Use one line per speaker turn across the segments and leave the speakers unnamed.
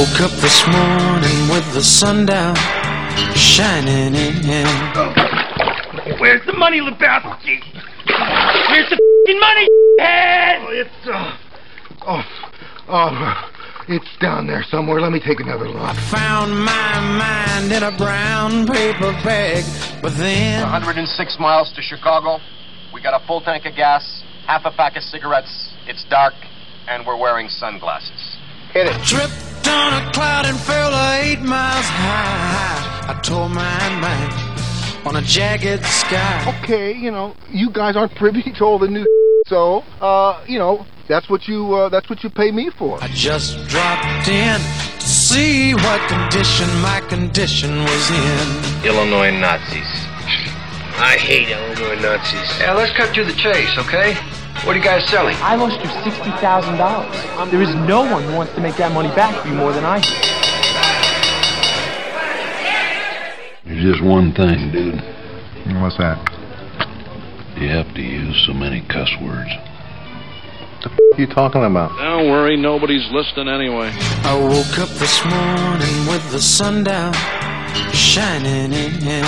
woke up this morning with the sun down, shining in.
Where's the money, Lebowski? Where's the f***ing money, head?
It's down there somewhere. Let me take another look.
I found my mind in a brown paper bag, but then
106 miles to Chicago. We got a full tank of gas, half a pack of cigarettes. It's dark, and we're wearing sunglasses.
Hit it.
tripped on a cloud and fell 8 miles high. I tore my mind on a jagged sky.
Okay, you guys aren't privy to all the new so, that's what you pay me for.
I just dropped in to see what condition my condition was in.
Illinois Nazis.
I hate Illinois Nazis.
Yeah, let's cut to the chase, okay? What are you guys selling?
I lost you $60,000. There is no one who wants to make that money back for you more than I do.
There's just one thing, dude.
What's that?
You have to use so many cuss words.
What the f*** you talking about?
Don't worry, nobody's listening anyway.
I woke up this morning with the sun down, shining in.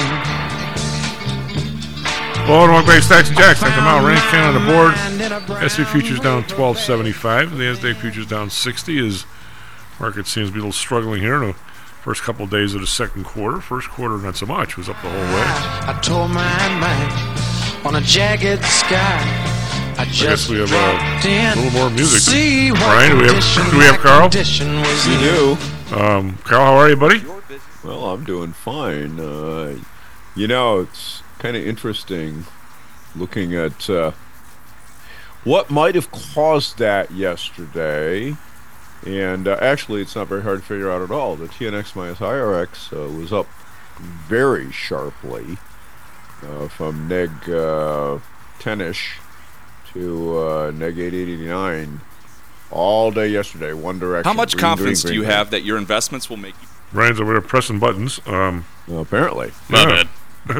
Well, North Bay Stacks and Jacks. Come out, range can on the board. S&P futures down 12.75. The Nasdaq futures down 60 as market seems to be a little struggling here in the first couple of days of the second quarter. First quarter, not so much. It was up the whole way.
I tore my mind on a jagged sky. I guess
we have a little more music.
See
Brian, do we have Carl?
We do.
Carl, how are you, buddy?
Well, I'm doing fine. It's kind of interesting looking at what might have caused that yesterday. And actually, it's not very hard to figure out at all. The TNX minus IRX was up very sharply from neg 10-ish to neg 889 all day yesterday, one direction.
How much
green,
confidence
green,
do you
green.
have that your investments will make you?
Ryan's over there pressing buttons.
Well, apparently.
Not
Yeah,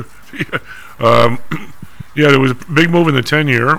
there was a big move in the 10-year.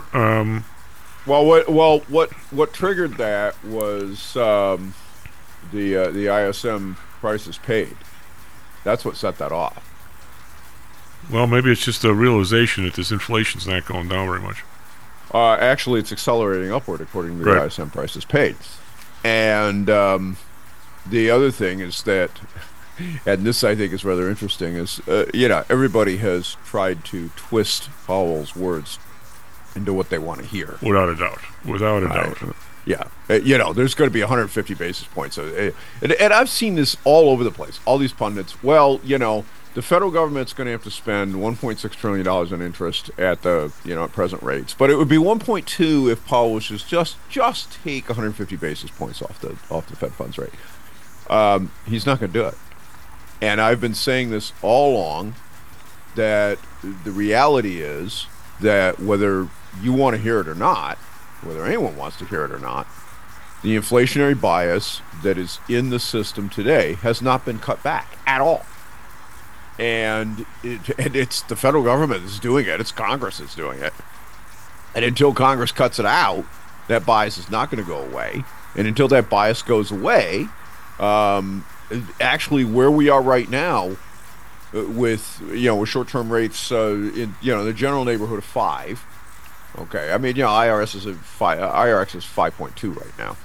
What triggered that was the ISM prices paid. That's what set that off.
Well, maybe it's just a realization that this inflation's not going down very much.
Actually, it's accelerating upward according to the ISM prices paid. And the other thing is that, and this I think is rather interesting, is everybody has tried to twist Powell's words into what they want to hear.
Without a doubt.
Yeah. There's going to be 150 basis points. And I've seen this all over the place. All these pundits. Well, the federal government's going to have to spend $1.6 trillion in interest at the, at present rates. But it would be 1.2 if Powell was just take 150 basis points off the Fed funds rate. He's not going to do it. And I've been saying this all along, that the reality is that whether you want to hear it or not, whether anyone wants to hear it or not, the inflationary bias that is in the system today has not been cut back at all. And it's the federal government that's doing it. It's Congress that's doing it. And until Congress cuts it out, that bias is not going to go away. And until that bias goes away, actually where we are right now with short-term rates in the general neighborhood of 5. Okay, I mean IRX is 5.2 right now.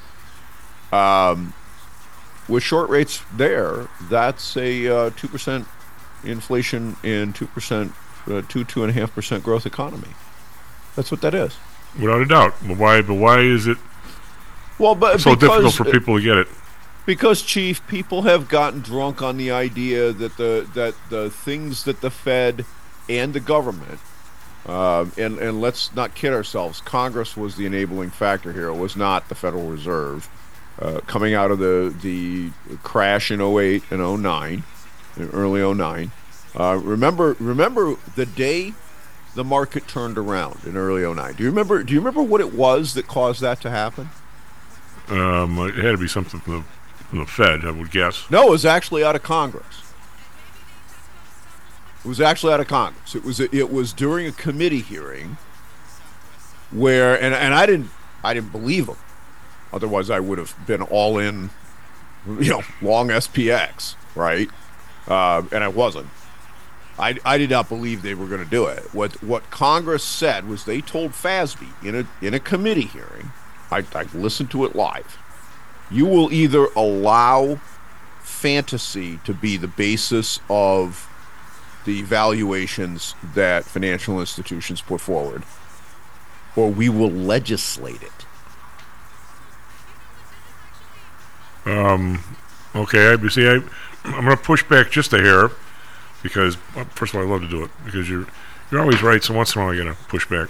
With short rates there, that's a 2% inflation and 2.5% growth economy. That's what that is.
Without a doubt. But why is it so difficult for people to get it?
Because, Chief, people have gotten drunk on the idea that the things that the Fed and the government, and let's not kid ourselves, Congress was the enabling factor here. It was not the Federal Reserve. Coming out of the crash in 08 and 09, in early 09. Remember the day the market turned around in early 09. Do you remember what it was that caused that to happen?
It had to be something from the Fed, I would guess.
No, it was actually out of Congress. It was during a committee hearing where, and I didn't believe them. Otherwise, I would have been all in long SPX, right? And I wasn't. I did not believe they were going to do it. What Congress said was they told FASB in a committee hearing, I listened to it live, you will either allow fantasy to be the basis of the evaluations that financial institutions put forward, or we will legislate it.
Okay, I'm going to push back just a hair, because first of all, I love to do it because you're always right. So once in a while, I got to push back.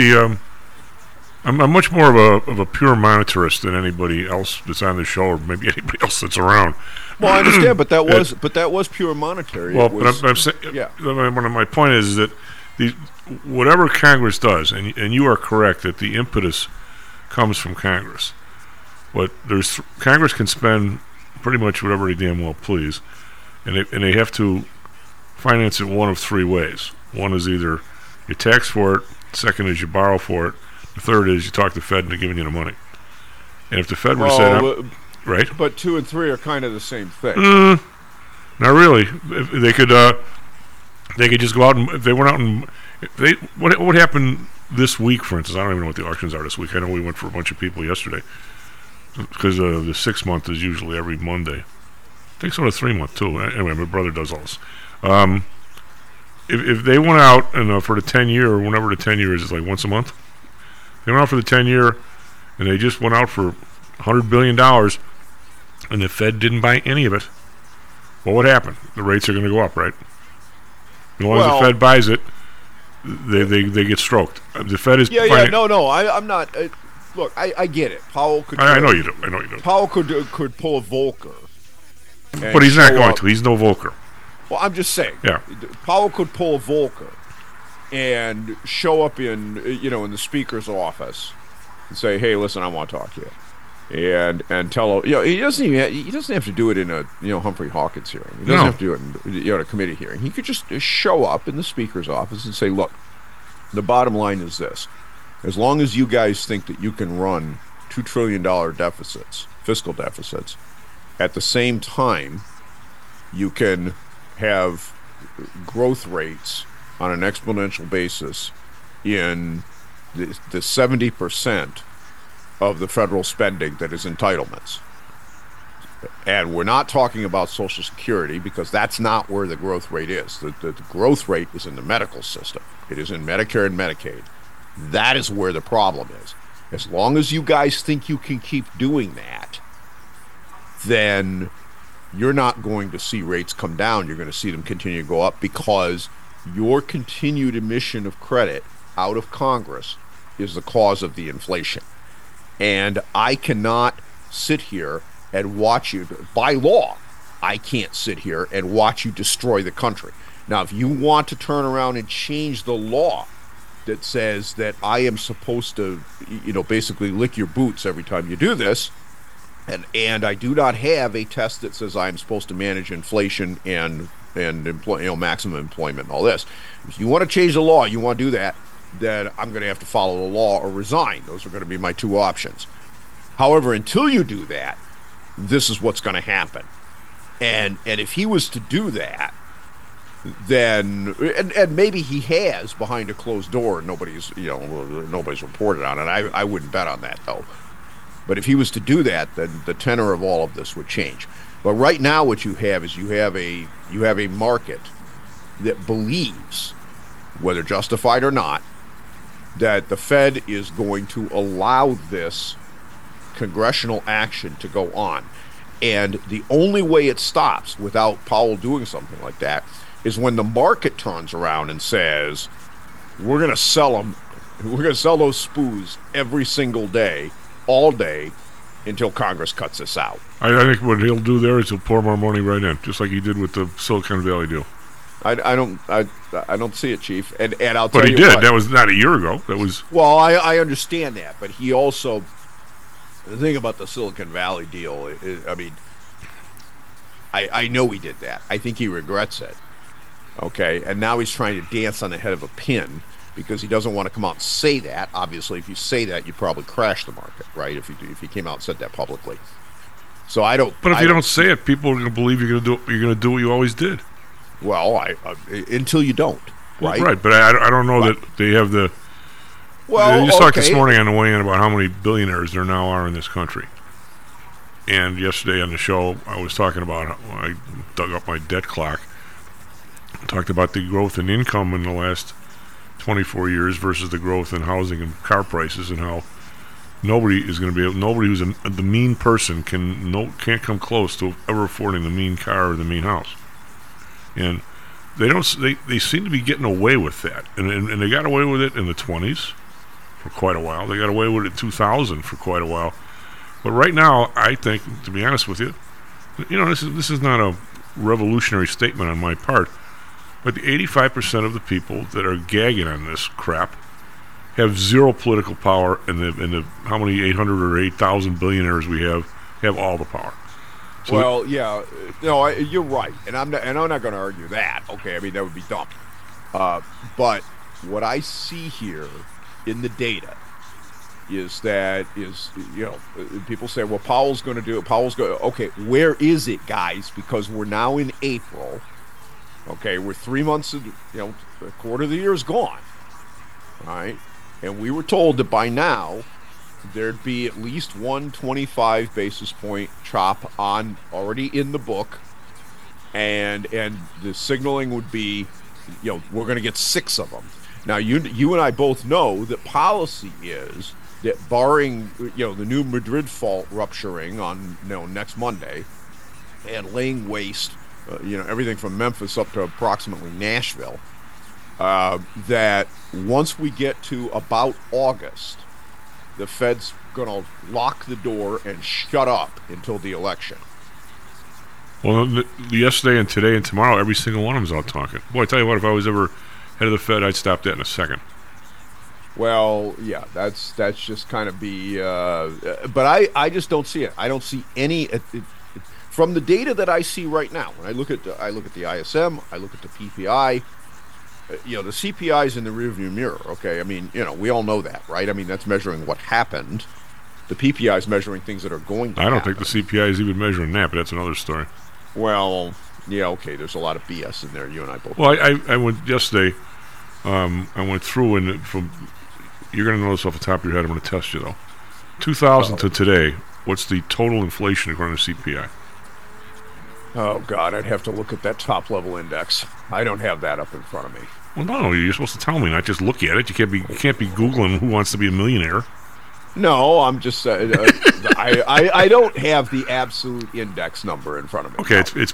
I'm much more of a pure monetarist than anybody else that's on the show, or maybe anybody else that's around.
Well, I understand, but that was pure monetary.
Well, but I'm saying, yeah. One of my point is that whatever Congress does, and you are correct that the impetus comes from Congress. But Congress can spend pretty much whatever they damn well please, and they have to finance it one of three ways. One is either you tax for it, second is you borrow for it, the third is you talk to the Fed into giving you the money. And if the Fed were to say, right?
But 2 and 3 are kind of the same thing.
Not really. If they could just go out and if they went out and what happened this week, for instance? I don't even know what the auctions are this week. I know we went for a bunch of people yesterday because the 6 month is usually every Monday. I think so, the 3 month too. Anyway, my brother does all this. If they went out and for the 10-year, or whenever the 10 years is, like once a month, they went out for the 10-year and they just went out for $100 billion and the Fed didn't buy any of it. Well, what happened? The rates are going to go up, right? As long as the Fed buys it, they get stroked. The Fed is
no. I'm not. Look, I get it. Powell could.
I know you do.
Powell could pull a Volcker.
But he's not going to. He's no Volcker.
Well, I'm just saying.
Yeah.
Powell could pull a Volcker and show up in the speaker's office and say, "Hey, listen, I want to talk to you." And tell he doesn't have to do it in a Humphrey Hawkins hearing. He doesn't have to do it in a committee hearing. He could just show up in the speaker's office and say, "Look, the bottom line is this: as long as you guys think that you can run $2 trillion deficits, fiscal deficits, at the same time, you can have growth rates on an exponential basis in the 70% of the federal spending that is entitlements." And we're not talking about Social Security because that's not where the growth rate is. The growth rate is in the medical system. It is in Medicare and Medicaid. That is where the problem is. As long as you guys think you can keep doing that, then you're not going to see rates come down. You're going to see them continue to go up because your continued emission of credit out of Congress is the cause of the inflation. And I cannot sit here and watch you, by law, I can't sit here and watch you destroy the country. Now, if you want to turn around and change the law that says that I am supposed to, basically lick your boots every time you do this, and I do not have a test that says I'm supposed to manage inflation and maximum employment and all this. If you want to change the law, you want to do that, then I'm going to have to follow the law or resign. Those are going to be my two options. However, until you do that, this is what's going to happen. And if he was to do that, then and maybe he has behind a closed door and nobody's reported on it. I wouldn't bet on that though. But if he was to do that, then the tenor of all of this would change. But right now what you have is you have a market that believes, whether justified or not, that the Fed is going to allow this congressional action to go on. And the only way it stops without Powell doing something like that is when the market turns around and says, we're going to sell them, we're going to sell those SPUs every single day, all day, until Congress cuts this out.
I think what he'll do there is he'll pour more money right in, just like he did with the Silicon Valley deal.
I don't see it, Chief. And I'll tell you.
But he did. That was not a year ago. That was.
Well, I understand that, but he also. The thing about the Silicon Valley deal, I know he did that. I think he regrets it. Okay, and now he's trying to dance on the head of a pin because he doesn't want to come out and say that. Obviously, if you say that, you probably crash the market, right? If he came out and said that publicly. So I don't.
But if you don't say it, people are going to believe you're going to do what you always did.
Well, until you don't, right?
Right, but I don't know that they have the.
Well,
you just talked this morning on the way in about how many billionaires there now are in this country. And yesterday on the show, I was talking about how I dug up my debt clock. Talked about the growth in income in the last 24 years versus the growth in housing and car prices, and how nobody who's the mean person can't come close to ever affording the mean car or the mean house. And they seem to be getting away with that, and they got away with it in the 20s for quite a while. They got away with it in 2000 for quite a while. But right now, I think, to be honest with you, this is not a revolutionary statement on my part, but the 85% of the people that are gagging on this crap have zero political power, and the how many 800 or 8,000 billionaires we have all the power. So
you're right, and I'm not going to argue that. Okay, I mean that would be dumb. But what I see here in the data is people say, well, Powell's going to do it. Okay, where is it, guys? Because we're now in April. Okay, we're 3 months, a quarter of the year is gone. All right, and we were told that by now there'd be at least 125 basis point chop on already in the book, and the signaling would be, we're going to get 6 of them. Now, you and I both know that policy is that barring the new Madrid fault rupturing on next Monday and laying waste everything from Memphis up to approximately Nashville, that once we get to about August, the Fed's going to lock the door and shut up until the election.
Well, yesterday and today and tomorrow, every single one of them's out talking. Boy, I tell you what, if I was ever head of the Fed, I'd stop that in a second.
Well, yeah, that's just kind of but I just don't see it. I don't see any from the data that I see right now. When I look at the ISM, I look at the PPI. The CPI is in the rearview mirror. Okay, I mean, we all know that, right? I mean, that's measuring what happened. The PPI is measuring things that are going to happen.
I don't think the CPI is even measuring that, but that's another story.
Well, yeah, okay. There's a lot of BS in there. You and I both.
Well, I went yesterday. I went through and you're going to know this off the top of your head. I'm going to test you though. 2000 to today, what's the total inflation according to CPI?
Oh God, I'd have to look at that top level index. I don't have that up in front of me.
Well, no, you're supposed to tell me, not just look at it. You can't be Googling who wants to be a millionaire.
No, I'm just I don't have the absolute index number in front of me.
Okay, it's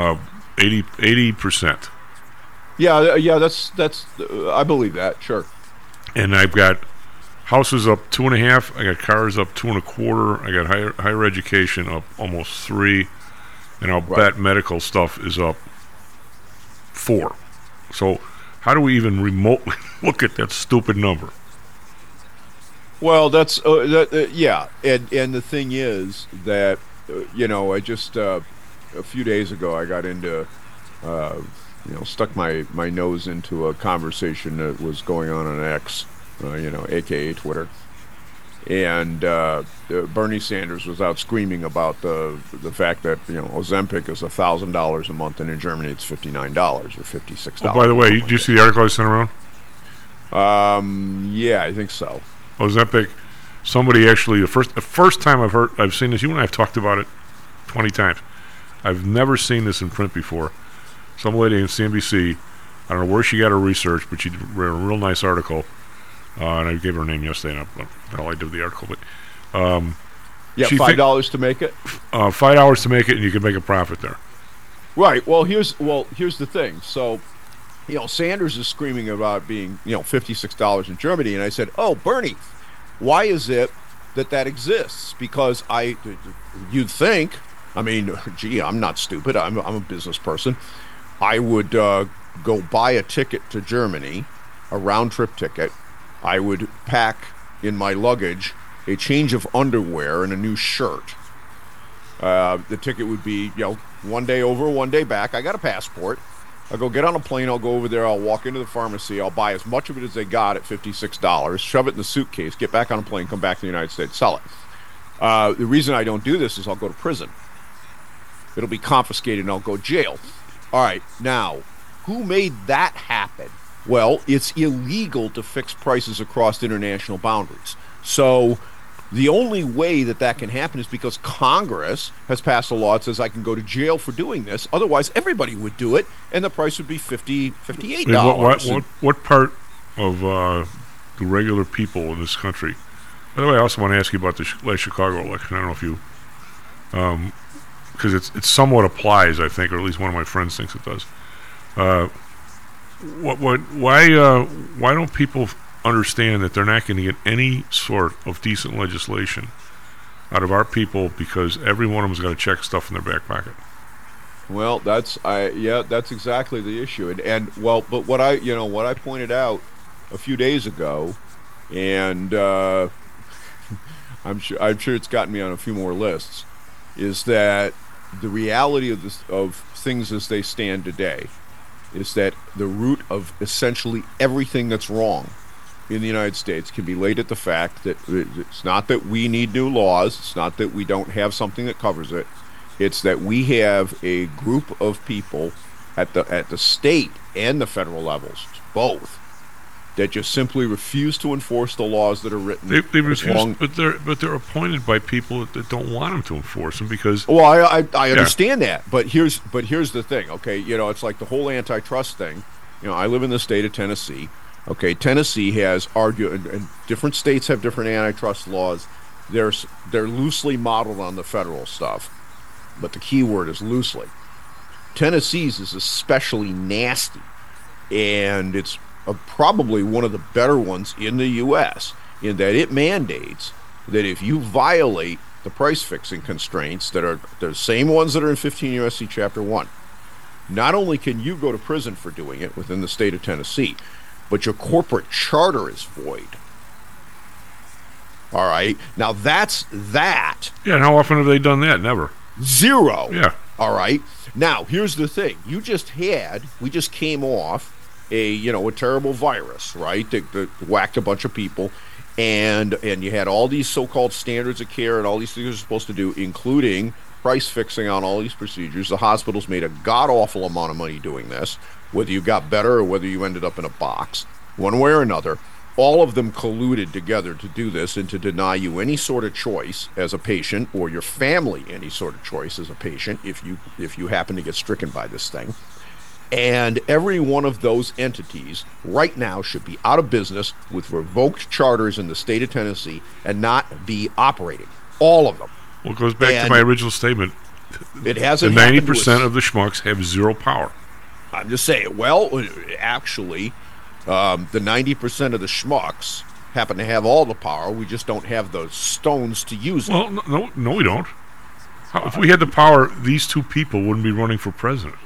80%.
Yeah, that's I believe that, sure.
And I've got houses up 2.5. I got cars up 2.25. I got higher education up almost 3, and I'll bet medical stuff is up 4. So how do we even remotely look at that stupid number?
Well, that's yeah, and the thing is that I just a few days ago I got into stuck my nose into a conversation that was going on X, aka Twitter, and Bernie Sanders was out screaming about the fact that Ozempic is $1,000 a month, and in Germany it's $59 or $56.
Oh, by the way, did you see the article I sent around?
Yeah, I think so.
Ozempic, somebody actually the first time I've seen this. You and I have talked about it 20 times. I've never seen this in print before. Some lady in CNBC, I don't know where she got her research, but she read a real nice article, and I gave her name yesterday. And I did the article, but
$5 to make it.
$5 to make it, and you can make a profit there.
Right. Well, here's the thing. So, Sanders is screaming about being $56 in Germany, and I said, "Oh, Bernie, why is it that exists?" Because you'd think, I mean, gee, I'm not stupid. I'm a business person. I would go buy a ticket to Germany, a round-trip ticket. I would pack in my luggage a change of underwear and a new shirt. The ticket would be, 1 day over, 1 day back. I got a passport. I'll go get on a plane. I'll go over there. I'll walk into the pharmacy. I'll buy as much of it as they got at $56, shove it in the suitcase, get back on a plane, come back to the United States, sell it. The reason I don't do this is I'll go to prison. It'll be confiscated and I'll go to jail. All right, now, who made that happen? Well, it's illegal to fix prices across international boundaries. So the only way that can happen is because Congress has passed a law that says I can go to jail for doing this. Otherwise, everybody would do it, and the price would be $58.
What part of the regular people in this country? By the way, I also want to ask you about the last Chicago election. I don't know if you, because it somewhat applies, I think, or at least one of my friends thinks it does. Why don't people understand that they're not going to get any sort of decent legislation out of our people because every one of them is going to check stuff in their back pocket?
Well, that's exactly the issue, but what I pointed out a few days ago, and I'm sure it's gotten me on a few more lists, is that the reality of things as they stand today is that the root of essentially everything that's wrong in the United States can be laid at the fact that it's not that we need new laws, it's not that we don't have something that covers it, it's that we have a group of people at the state and the federal levels, both, that just simply refuse to enforce the laws that are written.
They refuse, but they're appointed by people that don't want them to enforce them because.
Well, I understand that, but here's the thing. Okay, it's like the whole antitrust thing. I live in the state of Tennessee. Okay, Tennessee has argued, and different states have different antitrust laws. They're loosely modeled on the federal stuff, but the key word is loosely. Tennessee's is especially nasty, and it's probably one of the better ones in the U.S. in that it mandates that if you violate the price-fixing constraints that are the same ones that are in 15 U.S.C. Chapter 1, not only can you go to prison for doing it within the state of Tennessee, but your corporate charter is void. All right? Now, that's that.
Yeah, and how often have they done that? Never.
Zero.
Yeah.
All right? Now, here's the thing. We just came off a terrible virus, right? That whacked a bunch of people, and you had all these so-called standards of care and all these things you're supposed to do, including price fixing on all these procedures. The hospitals made a god-awful amount of money doing this, whether you got better or whether you ended up in a box. One way or another, all of them colluded together to do this and to deny you any sort of choice as a patient, or your family any sort of choice as a patient if you happen to get stricken by this thing. And every one of those entities right now should be out of business with revoked charters in the state of Tennessee and not be operating. All of them.
Well, it goes back to my original statement.
It hasn't.
The 90% of the schmucks have zero power.
I'm just saying. Well, actually, the 90% of the schmucks happen to have all the power. We just don't have the stones to use it.
Well, no, we don't. If we had the power, these two people wouldn't be running for president.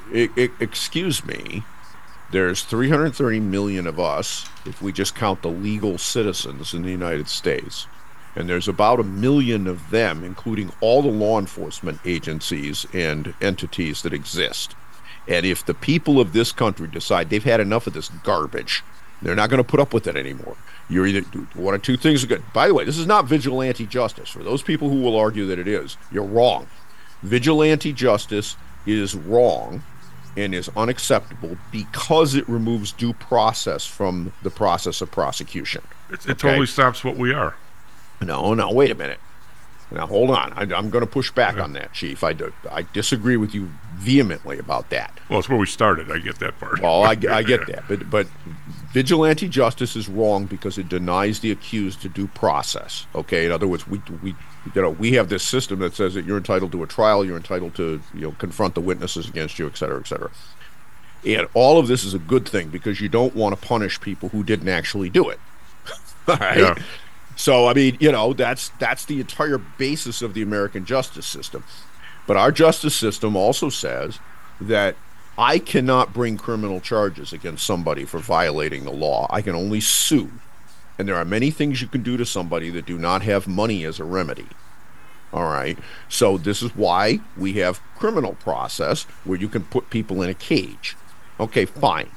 Excuse me. There's 330 million of us, if we just count the legal citizens in the United States. And there's about 1 million of them, including all the law enforcement agencies and entities that exist. And if the people of this country decide they've had enough of this garbage, they're not going to put up with it anymore. You're either one or two things are good. By the way, this is not vigilante justice. For those people who will argue that it is, you're wrong. Vigilante justice is wrong and is unacceptable because it removes due process from the process of prosecution.
It totally stops what we are.
No, wait a minute. Now, hold on. I'm going to push back on that, Chief. I disagree with you vehemently about that.
Well, it's where we started. I get that part.
Well, I get that. But vigilante justice is wrong because it denies the accused to due process. Okay? In other words, we have this system that says that you're entitled to a trial, you're entitled to confront the witnesses against you, et cetera, et cetera. And all of this is a good thing because you don't want to punish people who didn't actually do it. All right? Yeah. So, I mean, that's the entire basis of the American justice system. But our justice system also says that I cannot bring criminal charges against somebody for violating the law. I can only sue. And there are many things you can do to somebody that do not have money as a remedy. All right? So this is why we have criminal process where you can put people in a cage. Okay, fine.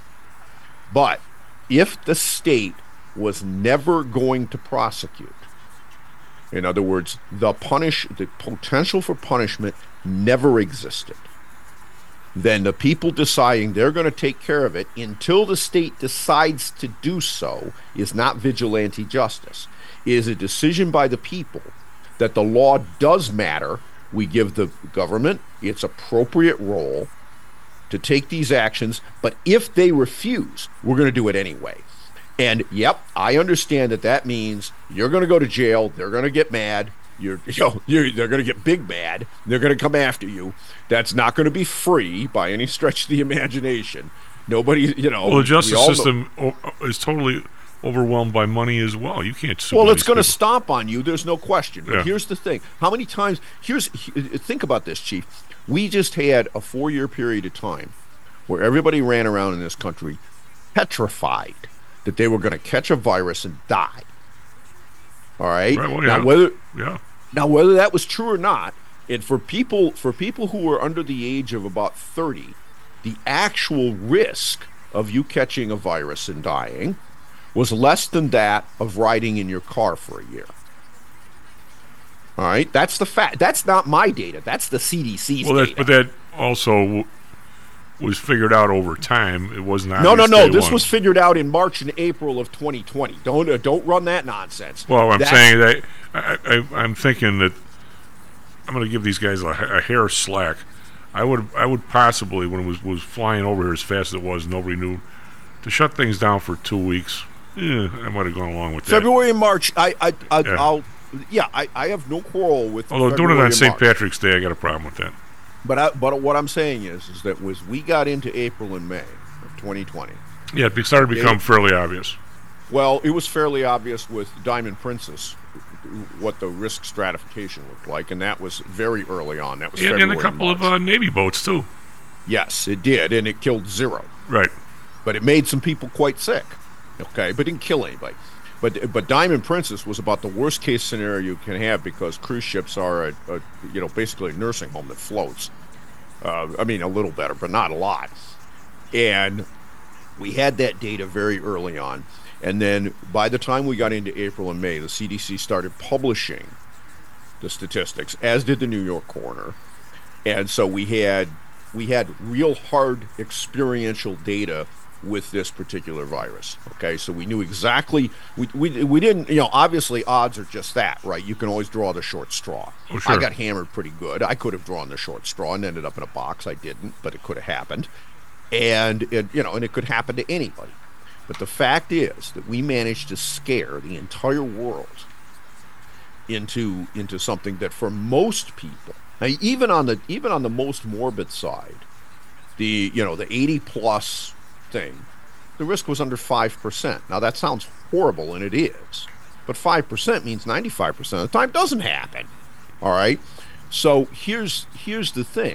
But if the state was never going to prosecute, in other words, the potential for punishment never existed, then the people deciding they're going to take care of it until the state decides to do so is not vigilante justice. It is a decision by the people that the law does matter. We give the government its appropriate role to take these actions, but if they refuse, we're going to do it anyway. And yep, I understand that means you're going to go to jail. They're going to get mad. They're going to get big mad. They're going to come after you. That's not going to be free by any stretch of the imagination. Nobody, Well,
the justice system is totally overwhelmed by money as well. You can't sue.
Well, it's going to stomp on you. There's no question. But
Yeah.
Here's the thing: how many times? Think about this, Chief. We just had a 4-year period of time where everybody ran around in this country petrified that they were going to catch a virus and die. All right.
Right, well,
Now, whether that was true or not, and for people who were under the age of about 30, the actual risk of you catching a virus and dying was less than that of riding in your car for a year. All right, that's the fact. That's not my data. That's the CDC's data.
But that also was figured out over time. It wasn't
No.
day
This
one.
was figured out in March and April of 2020. Don't run that nonsense.
Well, I'm saying that I'm thinking that I'm going to give these guys a hair slack. I would possibly, when it was flying over here as fast as it was, nobody knew, to shut things down for 2 weeks. I might have gone along with that.
February and March. I have no quarrel with.
Although
February
doing it on
and
St.
March.
Patrick's Day, I got a problem with that.
But what I'm saying is that as we got into April and May of 2020.
Yeah, it started to become fairly obvious.
Well, it was fairly obvious with Diamond Princess what the risk stratification looked like, and that was very early on. That was February
and a couple of Navy boats too.
Yes, it did, and it killed 0.
Right.
But it made some people quite sick. Okay, but didn't kill anybody. But Diamond Princess was about the worst case scenario you can have because cruise ships are basically a nursing home that floats. I mean, a little better, but not a lot. And we had that data very early on. And then by the time we got into April and May, the CDC started publishing the statistics, as did the New York coroner. And so we had real hard experiential data with this particular virus. Okay, so we knew exactly. We didn't. Obviously, odds are just that, right? You can always draw the short straw.
Oh, sure.
I got hammered pretty good. I could have drawn the short straw and ended up in a box. I didn't, but it could have happened. And it could happen to anybody. But the fact is that we managed to scare the entire world into something that for most people, now even on the most morbid side, the 80 plus thing, the risk was under 5%. Now that sounds horrible, and it is, but 5% means 95% of the time doesn't happen. All right, so here's the thing.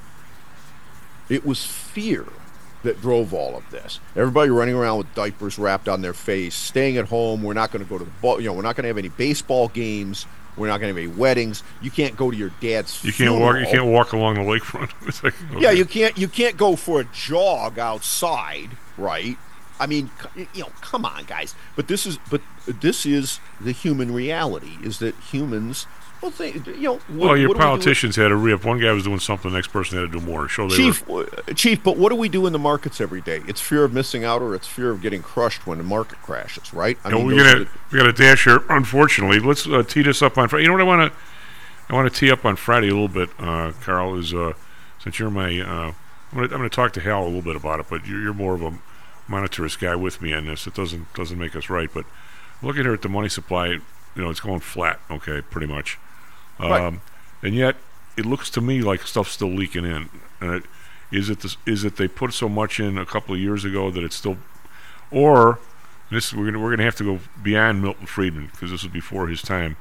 It was fear that drove all of this. Everybody running around with diapers wrapped on their face, staying at home. We're not going to go to the ball. We're not going to have any baseball games. We're not going to have any weddings. You can't go to your dad's funeral.
You can't walk along the lakefront. It's like, okay.
Yeah, you can't go for a jog outside, right? I mean, come on, guys. But this is the human reality. Is that humans? Well,
your politicians had to re-up. One guy was doing something, the next person had to do more.
Chief, but what do we do in the markets every day? It's fear of missing out, or it's fear of getting crushed when the market crashes, right?
We got a dash here. Unfortunately, let's tee this up on Friday. You know what I want to tee up on Friday a little bit, Carl. Is since you're my, I'm going to talk to Hal a little bit about it, but you're more of a monetarist guy with me on this. It doesn't make us right, but looking here at the money supply, it's going flat. Okay, pretty much.
Right.
And yet, it looks to me like stuff's still leaking in. Is it they put so much in a couple of years ago that it's still, or this we're gonna have to go beyond Milton Friedman because this was before his time.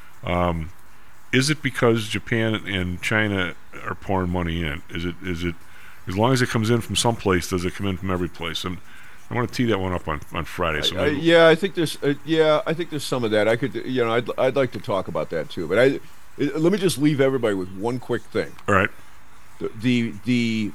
Is it because Japan and China are pouring money in? Is it as long as it comes in from someplace, does it come in from every place? And I want to tee that one up on Friday. So
I think there's some of that. I could I'd like to talk about that too, but let me just leave everybody with one quick thing.
All right.
The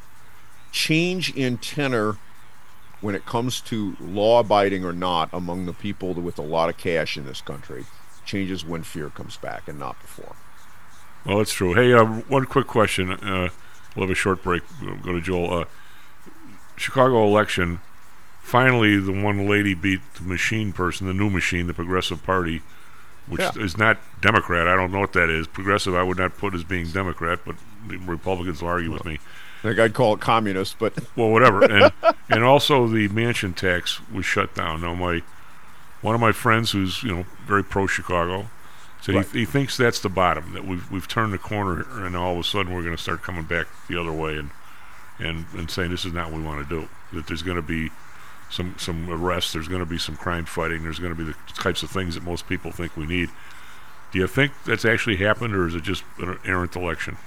change in tenor when it comes to law abiding or not among the people with a lot of cash in this country changes when fear comes back and not before.
Well, that's true. Hey, one quick question. We'll have a short break. We'll go to Joel. Chicago election, finally the one lady beat the machine person, the new machine, the Progressive Party, which is not Democrat. I don't know what that is. Progressive I would not put as being Democrat, but the Republicans will argue with me.
I think I'd call it communist, but...
Well, whatever. And also the mansion tax was shut down. Now, one of my friends who's, very pro-Chicago said he thinks that's the bottom, that we've turned the corner, and all of a sudden we're going to start coming back the other way and saying this is not what we want to do. That there's going to be some arrests, there's going to be some crime fighting, there's going to be the types of things that most people think we need. Do you think that's actually happened, or is it just an errant election?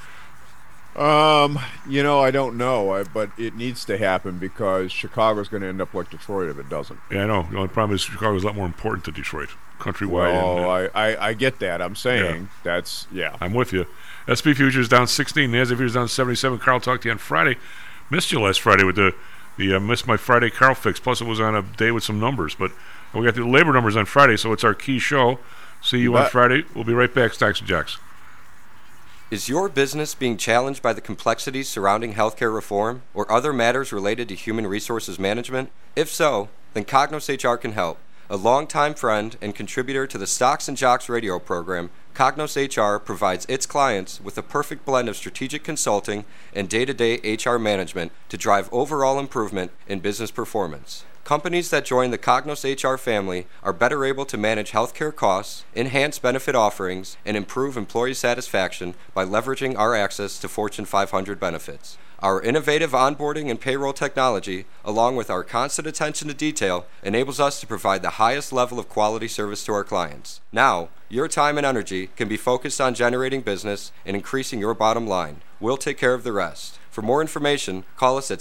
I don't know, but it needs to happen because Chicago's going to end up like Detroit if it doesn't.
Yeah, I know. The only problem is Chicago's a lot more important to Detroit, countrywide.
Well, I get that. I'm saying that's,
I'm with you. SP futures down 16, NASDAQ futures down 77. Carl talked to you on Friday. Missed you last Friday with the missed my Friday Carl fix. Plus, it was on a day with some numbers, but we got the labor numbers on Friday, so it's our key show. See you on Friday. We'll be right back. Stocks and Jocks.
Is your business being challenged by the complexities surrounding healthcare reform or other matters related to human resources management? If so, then Cognos HR can help. A longtime friend and contributor to the Stocks and Jocks radio program, Cognos HR provides its clients with a perfect blend of strategic consulting and day-to-day HR management to drive overall improvement in business performance. Companies that join the Cognos HR family are better able to manage healthcare costs, enhance benefit offerings, and improve employee satisfaction by leveraging our access to Fortune 500 benefits. Our innovative onboarding and payroll technology, along with our constant attention to detail, enables us to provide the highest level of quality service to our clients. Now, your time and energy can be focused on generating business and increasing your bottom line. We'll take care of the rest. For more information, call us at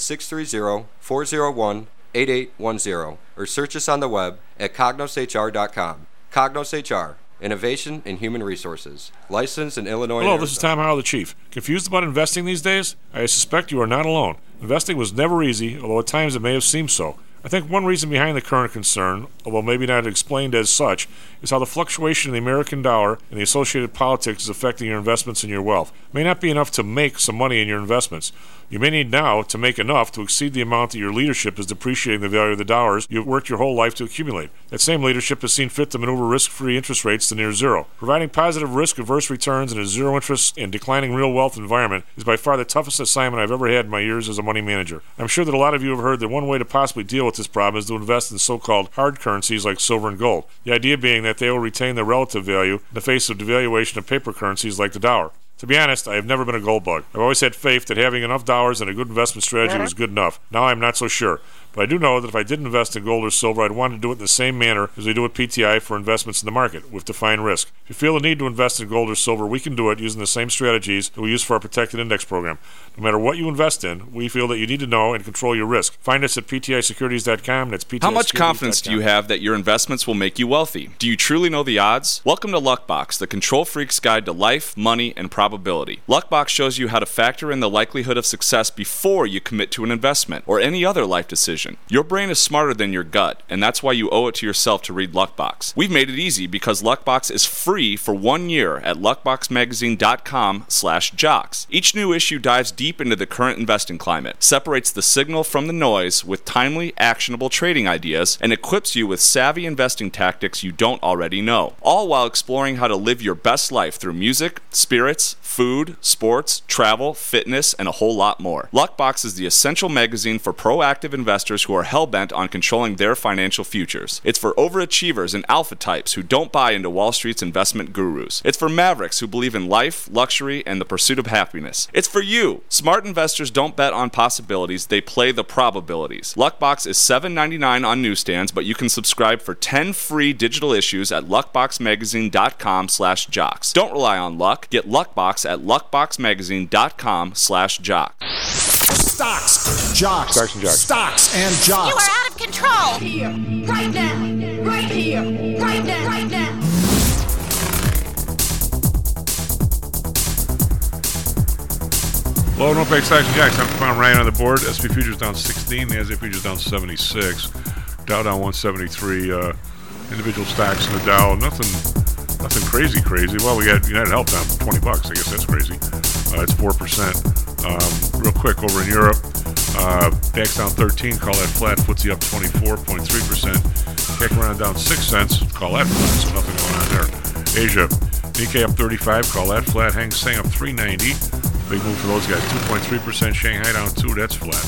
630-401-8810 or search us on the web at cognoshr.com. Cognos HR, innovation in human resources. Licensed in Illinois.
Hello, this is Tom Howell, the Chief. Confused about investing these days? I suspect you are not alone. Investing was never easy, although at times it may have seemed so. I think one reason behind the current concern, although maybe not explained as such, is how the fluctuation in the American dollar and the associated politics is affecting your investments and your wealth. It may not be enough to make some money in your investments. You may need now to make enough to exceed the amount that your leadership is depreciating the value of the dollars you've worked your whole life to accumulate. That same leadership has seen fit to maneuver risk-free interest rates to near zero. Providing positive risk-averse returns in a zero-interest and declining real wealth environment is by far the toughest assignment I've ever had in my years as a money manager. I'm sure that a lot of you have heard that one way to possibly deal with this problem is to invest in so-called hard currencies like silver and gold. The idea being that they will retain their relative value in the face of devaluation of paper currencies like the dollar. To be honest, I have never been a gold bug. I've always had faith that having enough dollars and a good investment strategy was good enough. Now I'm not so sure. But I do know that if I did invest in gold or silver, I'd want to do it in the same manner as we do with PTI for investments in the market, with defined risk. If you feel the need to invest in gold or silver, we can do it using the same strategies that we use for our protected index program. No matter what you invest in, we feel that you need to know and control your risk. Find us at PTIsecurities.com. That's PTI.
How much confidence do you have that your investments will make you wealthy? Do you truly know the odds? Welcome to Luckbox, the control freak's guide to life, money, and probability. Luckbox shows you how to factor in the likelihood of success before you commit to an investment or any other life decision. Your brain is smarter than your gut, and that's why you owe it to yourself to read Luckbox. We've made it easy because Luckbox is free for 1 year at luckboxmagazine.com/jocks. Each new issue dives deep into the current investing climate, separates the signal from the noise with timely, actionable trading ideas, and equips you with savvy investing tactics you don't already know, all while exploring how to live your best life through music, spirits, food, sports, travel, fitness, and a whole lot more. Luckbox is the essential magazine for proactive investors who are hell-bent on controlling their financial futures. It's for overachievers and alpha types who don't buy into Wall Street's investment gurus. It's for mavericks who believe in life, luxury, and the pursuit of happiness. It's for you. Smart investors don't bet on possibilities, they play the probabilities. Luckbox is $7.99 on newsstands, but you can subscribe for 10 free digital issues at luckboxmagazine.com/jocks. Don't rely on luck. Get Luckbox at luckboxmagazine.com/jocks.
Stocks, jocks,
Stocks and Jocks.
Stocks and jocks.
You are out of control.
Here, right now, right here, right now, right now.
Low and opaque Stocks and Jocks. I'm Tom Ryan on the board. SP futures down 16. NASDAQ futures down 76. Dow down 173. Individual stocks in the Dow. Nothing Nothing crazy. Well, we got United Health down $20. I guess that's crazy. It's 4%. Real quick, over in Europe, DAX down 13. Call that flat. FTSE up 24.3%. CAC around down 6 cents. Call that flat. So nothing going on there. Asia, Nikkei up 35. Call that flat. Hang Seng up 390. Big move for those guys. 2.3%. Shanghai down 2. That's flat.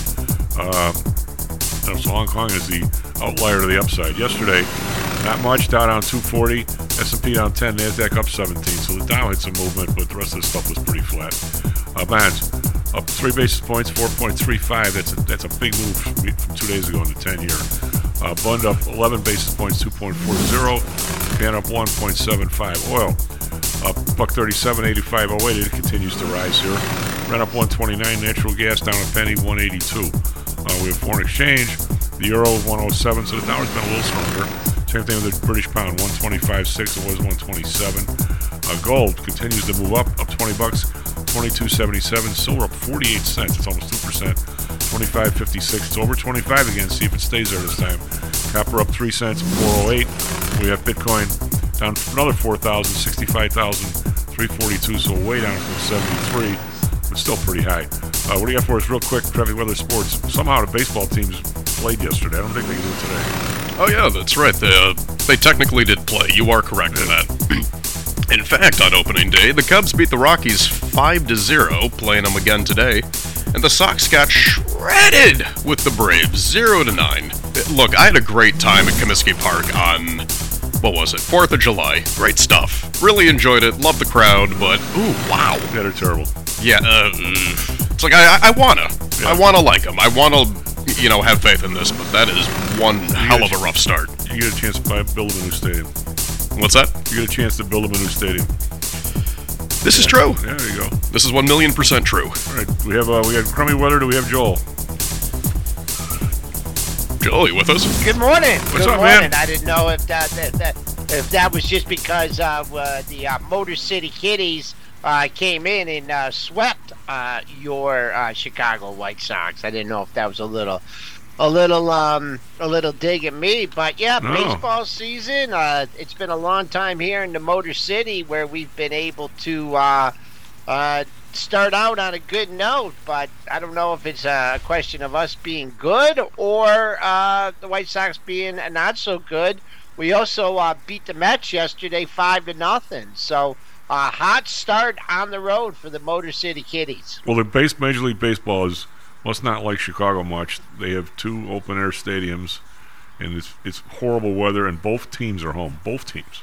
So Hong Kong is the outlier to the upside. Yesterday, not much. Dow down 240. S&P down 10. Nasdaq up 17. So the Dow had some movement, but the rest of the stuff was pretty flat. Bonds up 3 basis points, 4.35. That's a big move from 2 days ago in the 10-year. Bund up 11 basis points, 2.40. Japan up 1.75. Oil up $137.85. It continues to rise here. Brent up 129. Natural gas down a penny, 182. We have foreign exchange. The euro 107. So the dollar's been a little stronger. Same thing with the British pound, 125.6. It was 127. Gold continues to move up 20 bucks, 22.77. Silver up 48 cents. It's almost 2%. 25.56. It's over 25 again. See if it stays there this time. Copper up 3 cents, 408. We have Bitcoin down another 4,000, 65,342. So way down from 73, but still pretty high. What do you got for us real quick? Traffic, weather, sports. Somehow the baseball teams played yesterday. I don't think they can do it today.
Oh yeah, that's right. They technically did play. You are correct in that. In fact, on opening day, the Cubs beat the Rockies 5-0, playing them again today, and the Sox got shredded with the Braves 0-9. Look, I had a great time at Comiskey Park on, 4th of July. Great stuff. Really enjoyed it. Loved the crowd, but ooh, wow.
Yeah, they're terrible.
Yeah, it's like I wanna like them. I wanna, have faith in this, but that is one hell of a rough start.
You get a chance to build them a new stadium.
What's that?
You get a chance to build them a new stadium.
This is true.
Yeah, there you go.
This is 1,000,000% true.
All right, we got crummy weather. Do we have Joel?
Joel, you with us?
Good morning.
What's
Good
up,
morning.
man?
I didn't know if that was just because the Motor City Kitties came in and swept your Chicago White Sox. I didn't know if that was a little dig at me, but yeah,
No.
Baseball season. It's been a long time here in the Motor City where we've been able to start out on a good note, but I don't know if it's a question of us being good or the White Sox being not so good. We also beat the Mets yesterday 5-0, so hot start on the road for the Motor City Kitties.
Well, Major League Baseball is. Well, it's not like Chicago much. They have 2 open-air stadiums, and it's horrible weather, and both teams are home. Both teams.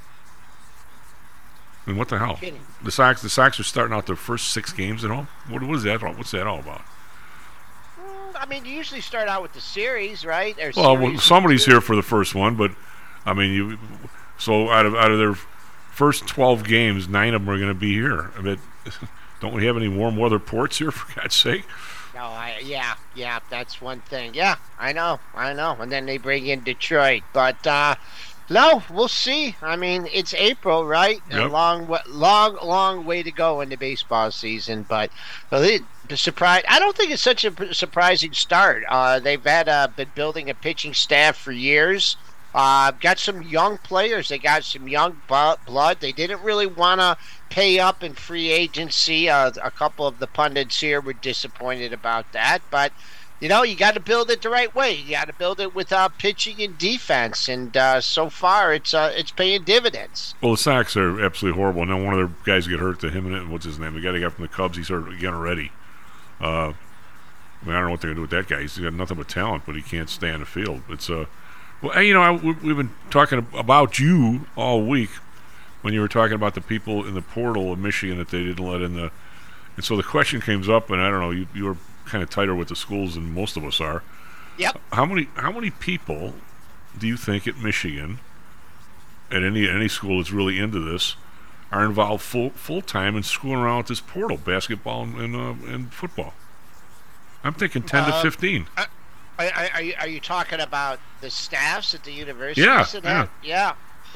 I mean, what the hell? The Sox are starting out their first 6 games at home. What is that? What's that all about?
I mean, you usually start out with the series, right?
Well, somebody's here for the first one, but I mean, so out of their first 12 games, 9 of them are going to be here. I mean, don't we have any warm weather ports here, for God's sake?
No, yeah, that's one thing. Yeah, I know. And then they bring in Detroit, but no, we'll see. I mean, it's April, right?
Yep.
A long way to go in the baseball season, but the surprise. I don't think it's such a surprising start. They've been building a pitching staff for years. Got some young players. They got some young blood. They didn't really want to pay up in free agency. A couple of the pundits here were disappointed about that. But, you got to build it the right way. You got to build it with pitching and defense. And so far, it's paying dividends.
Well, the Sox are absolutely horrible. Now, one of their guys get hurt to him and what's his name? The guy they got from the Cubs, he's hurt again already. I don't know what they're going to do with that guy. He's got nothing but talent, but he can't stay on the field. It's well, we've been talking about you all week when you were talking about the people in the portal of Michigan that they didn't let in the. And so the question comes up, and I don't know, you were kind of tighter with the schools than most of us are.
Yep.
How many people do you think at Michigan, at any school that's really into this, are involved full time in screwing around with this portal, basketball and football? I'm thinking 10 to 15.
Are you talking about the staffs at the universities?
Yeah.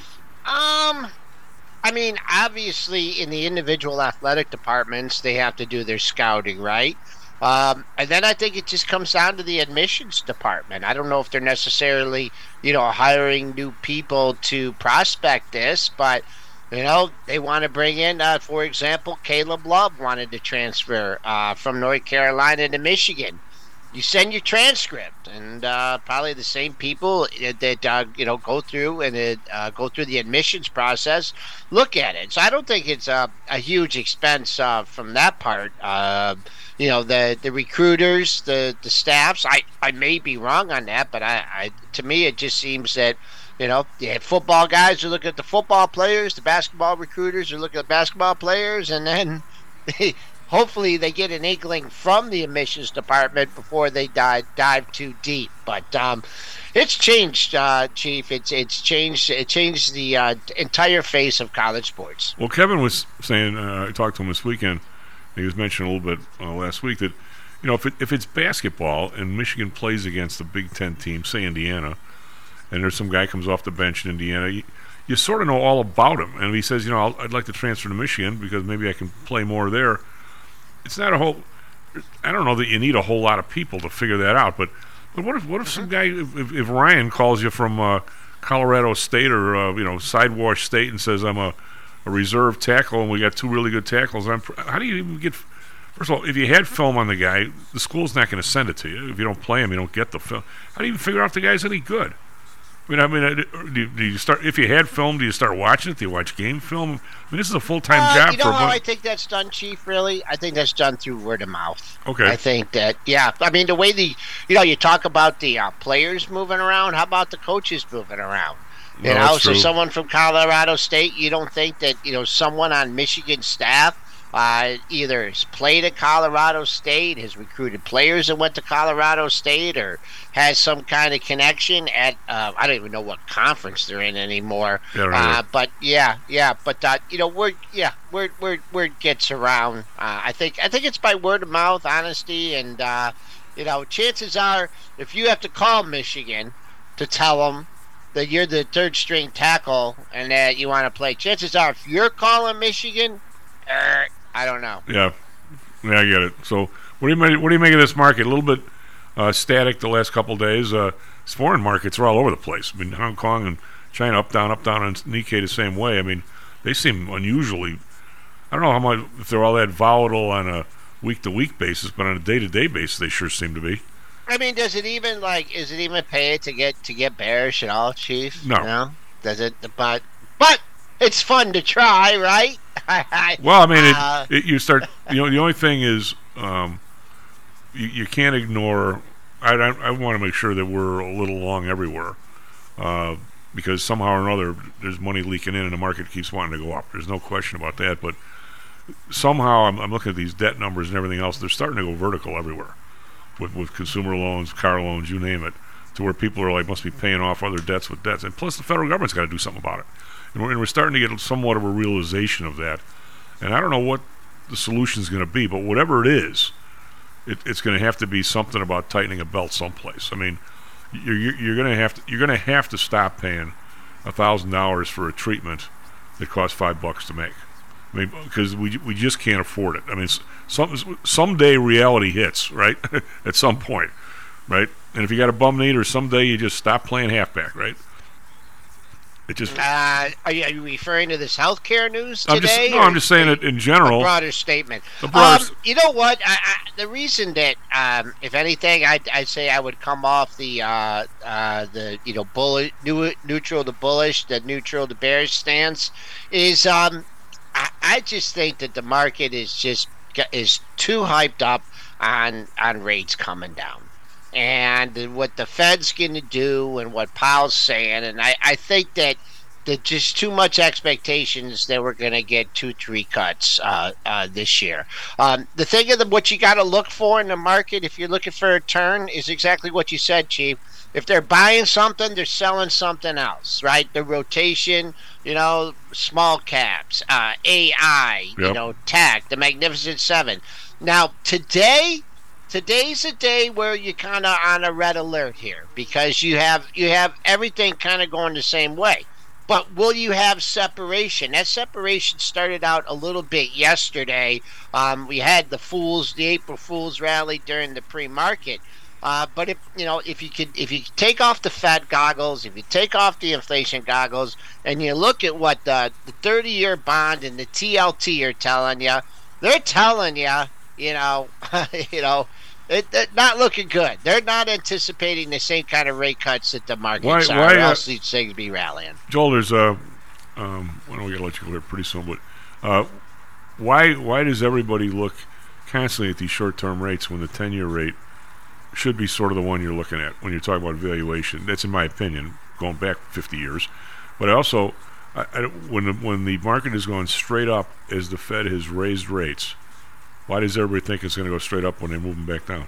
I mean, obviously, in the individual athletic departments, they have to do their scouting, right? And then I think it just comes down to the admissions department. I don't know if they're necessarily, hiring new people to prospect this, but You know, they want to bring in, for example, Caleb Love wanted to transfer from North Carolina to Michigan. You send your transcript, and probably the same people that go through and go through the admissions process look at it. So I don't think it's a huge expense from that part. The recruiters, the staffs. I may be wrong on that, but to me it just seems that the football guys are looking at the football players, the basketball recruiters are looking at the basketball players, and then hopefully they get an inkling from the admissions department before they dive too deep. But it's changed, Chief. It's changed. It changed the entire face of college sports.
Well, Kevin was saying, I talked to him this weekend. He was mentioning a little bit last week that if it's basketball and Michigan plays against a Big Ten team, say Indiana, and there's some guy comes off the bench in Indiana, you sort of know all about him. And he says, I'd like to transfer to Michigan because maybe I can play more there. It's not I don't know that you need a whole lot of people to figure that out. But what if some guy, if Ryan calls you from Colorado State or Sidewash State and says I'm a reserve tackle and we got two really good tackles, how do you even get? First of all, if you had film on the guy, the school's not going to send it to you. If you don't play him, you don't get the film. How do you even figure out if the guy's any good? Do you start, if you had film, do you start watching it? Do you watch game film? This is a full-time job.
You know how I think that's done, Chief, really? I think that's done through word of mouth.
Okay.
I think that, the way you talk about the players moving around, how about the coaches moving around? So someone from Colorado State, you don't think that, someone on Michigan staff either has played at Colorado State, has recruited players that went to Colorado State, or has some kind of connection at I don't even know what conference they're in anymore. Word gets around. I think it's by word of mouth, honesty, and chances are if you have to call Michigan to tell them that you're the third string tackle and that you want to play, chances are if you're calling Michigan, I don't know.
Yeah, I get it. So, what do you make of this market? A little bit static the last couple of days. Foreign markets are all over the place. I mean, Hong Kong and China up, down, and Nikkei the same way. I mean, they seem unusually. I don't know how much if they're all that volatile on a week-to-week basis, but on a day-to-day basis, they sure seem to be.
I mean, is it even pay to get bearish at all, Chief?
No.
Does it? But it's fun to try, right?
Well, I mean, you start. The only thing is, you can't ignore. I want to make sure that we're a little long everywhere, because somehow or another there's money leaking in, and the market keeps wanting to go up. There's no question about that. But somehow I'm looking at these debt numbers and everything else. They're starting to go vertical everywhere, with consumer loans, car loans, you name it, to where people are must be paying off other debts with debts, and plus the federal government's got to do something about it. And we're starting to get somewhat of a realization of that. And I don't know what the solution is going to be, but whatever it is, it's going to have to be something about tightening a belt someplace. I mean, you're going to have to stop paying $1,000 for a treatment that costs $5 to make. I mean, because we just can't afford it. I mean, someday reality hits, right? At some point, right? And if you got a bum knee, or someday you just stop playing halfback, right? It just.
Are you referring to this healthcare news today?
I'm just saying it in general.
A broader statement. You know what? The reason that, if anything, I'd say I would come off the bullish, neutral to bullish, the neutral to bearish stance is I just think that the market is too hyped up on rates coming down. And what the Fed's going to do and what Powell's saying, and I think that just too much expectations that we're going to get 2-3 cuts this year. The thing of what you got to look for in the market if you're looking for a turn is exactly what you said, Chief. If they're buying something, they're selling something else, right? The rotation, small caps, AI,
yep.
tech, the Magnificent Seven. Now, today's a day where you're kind of on a red alert here because you have everything kind of going the same way. But will you have separation? That separation started out a little bit yesterday. We had the April Fool's rally during the pre-market. But if you take off the Fed goggles, if you take off the inflation goggles, and you look at what the 30-year bond and the TLT are telling you, they're telling you, it's not looking good. They're not anticipating the same kind of rate cuts that the markets are, or else these things be rallying.
Joel, there's we got to let you go here pretty soon, but why does everybody look constantly at these short-term rates when the 10-year rate should be sort of the one you're looking at when you're talking about valuation? That's in my opinion, going back 50 years. But also, when the market is going straight up as the Fed has raised rates, why does everybody think it's going to go straight up when they move them back down?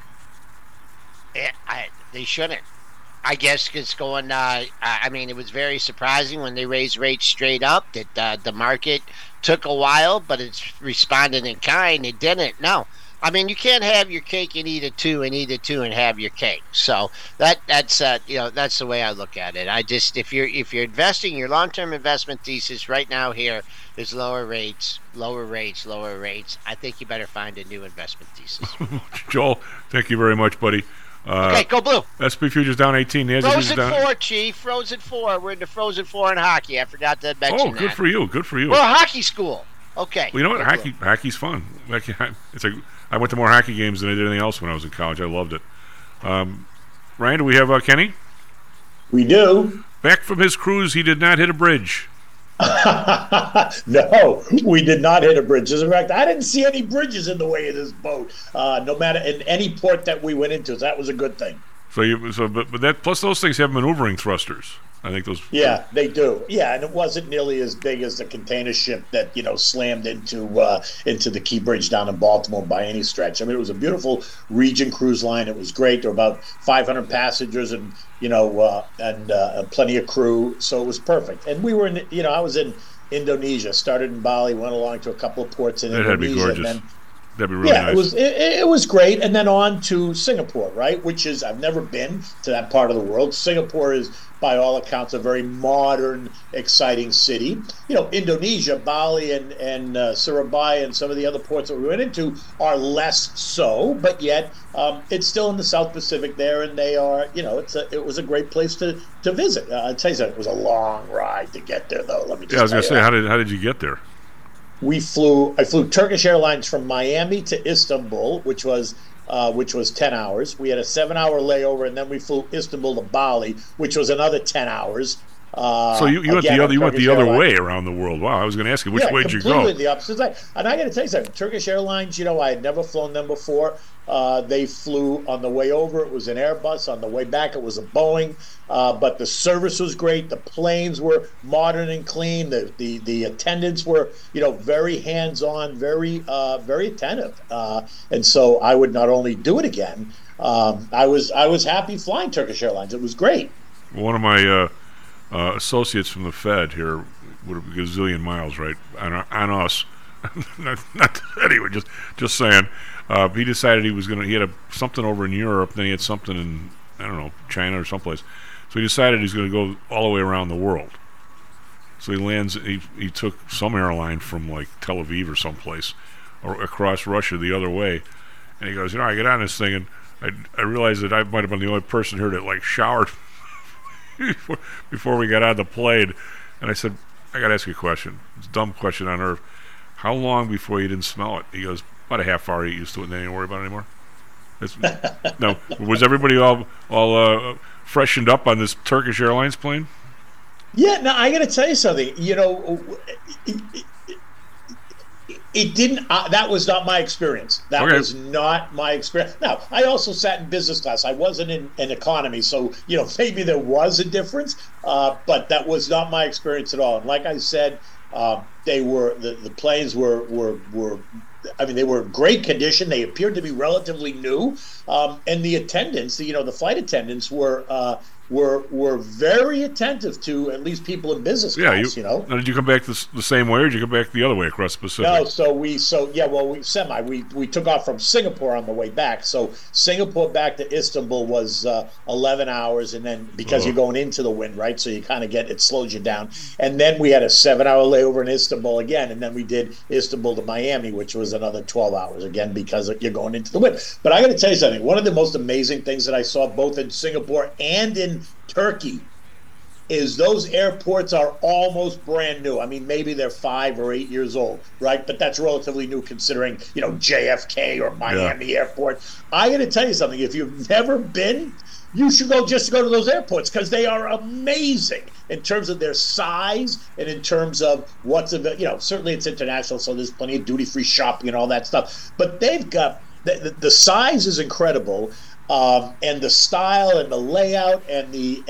They shouldn't. I guess it's going. It was very surprising when they raised rates straight up that the market took a while, but it's responded in kind. It didn't. No, you can't have your cake and eat it too, and have your cake. So that's the way I look at it. If you're investing, your long-term investment thesis right now here is lower rates. I think you better find a new investment thesis.
Joel, thank you very much, buddy.
Okay, go blue.
SP futures down 18.
Frozen 4, Chief. Frozen 4. We're in the Frozen 4 in hockey. I forgot to mention that.
Oh, good for you. Good for you.
We're a hockey school. Okay.
Well, you know what? Hockey's fun. It's like I went to more hockey games than I did anything else when I was in college. I loved it. Ryan, do we have Kenny?
We do.
Back from his cruise, he did not hit a bridge.
No, we did not hit a bridge. As a fact, I didn't see any bridges in the way of this boat. No matter in any port that we went into, so that was a good thing.
But that plus those things have maneuvering thrusters. I think those.
Yeah, they do. Yeah, and it wasn't nearly as big as the container ship that slammed into the Key Bridge down in Baltimore by any stretch. It was a beautiful Regent cruise line. It was great. There were about 500 passengers and plenty of crew, so it was perfect. And we were in, I was in Indonesia. Started in Bali, went along to a couple of ports in Indonesia.
That'd be gorgeous. That'd be really nice.
It was great, and then on to Singapore, right? Which is I've never been to that part of the world. Singapore is, by all accounts, a very modern, exciting city. Indonesia, Bali, and Surabaya, and some of the other ports that we went into are less so, but yet it's still in the South Pacific there, and they are, it was a great place to visit. I'll tell you something, it was a long ride to get there, though. Let me just
I was going to say, how did you get there?
I flew Turkish Airlines from Miami to Istanbul, which was 10 hours. We had a 7-hour layover, and then we flew Istanbul to Bali, which was another 10 hours.
So you went the other way around the world. Wow, I was going to ask you, which way did you go?
Completely the opposite side. And I got to tell you something, Turkish Airlines, I had never flown them before. They flew on the way over. It was an Airbus. On the way back, it was a Boeing. But the service was great. The planes were modern and clean. The attendants were, very hands-on, very attentive. And so I would not only do it again, I was happy flying Turkish Airlines. It was great.
One of my associates from the Fed here would have a gazillion miles, right, on us. not anyway, just saying. He decided he had something over in Europe, then he had something in, I don't know, China or someplace. So he decided he's going to go all the way around the world. So he took some airline from like Tel Aviv or someplace, or across Russia the other way. And he goes, I get on this thing, and I realized that I might have been the only person here that showered before we got on the plane. And I said, I got to ask you a question. It's a dumb question on earth. How long before you didn't smell it? He goes, about a half hour. You used to it, and then you didn't worry about it anymore. No, was everybody all freshened up on this Turkish Airlines plane?
Yeah, no, I got to tell you something. It didn't. That was not my experience. That was not my experience. Now, I also sat in business class. I wasn't in economy, so maybe there was a difference, but that was not my experience at all. And like I said, the planes were. They were in great condition. They appeared to be relatively new, and the attendants, the flight attendants were were very attentive to at least people in business class.
Now, did you come back the same way, or did you come back the other way across the Pacific?
No, we took off from Singapore on the way back. So Singapore back to Istanbul was 11 hours, and then because you're going into the wind, right? So you kind of it slows you down. And then we had a 7-hour layover in Istanbul again, and then we did Istanbul to Miami, which was another 12 hours again because you're going into the wind. But I got to tell you something. One of the most amazing things that I saw both in Singapore and in Turkey is those airports are almost brand new. I mean, maybe they're 5 or 8 years old, right? But that's relatively new considering, JFK or Miami Airport. I got to tell you something. If you've never been, you should go to those airports because they are amazing in terms of their size and in terms of what's certainly it's international, so there's plenty of duty-free shopping and all that stuff. But they've got the size is incredible. And the style and the layout and the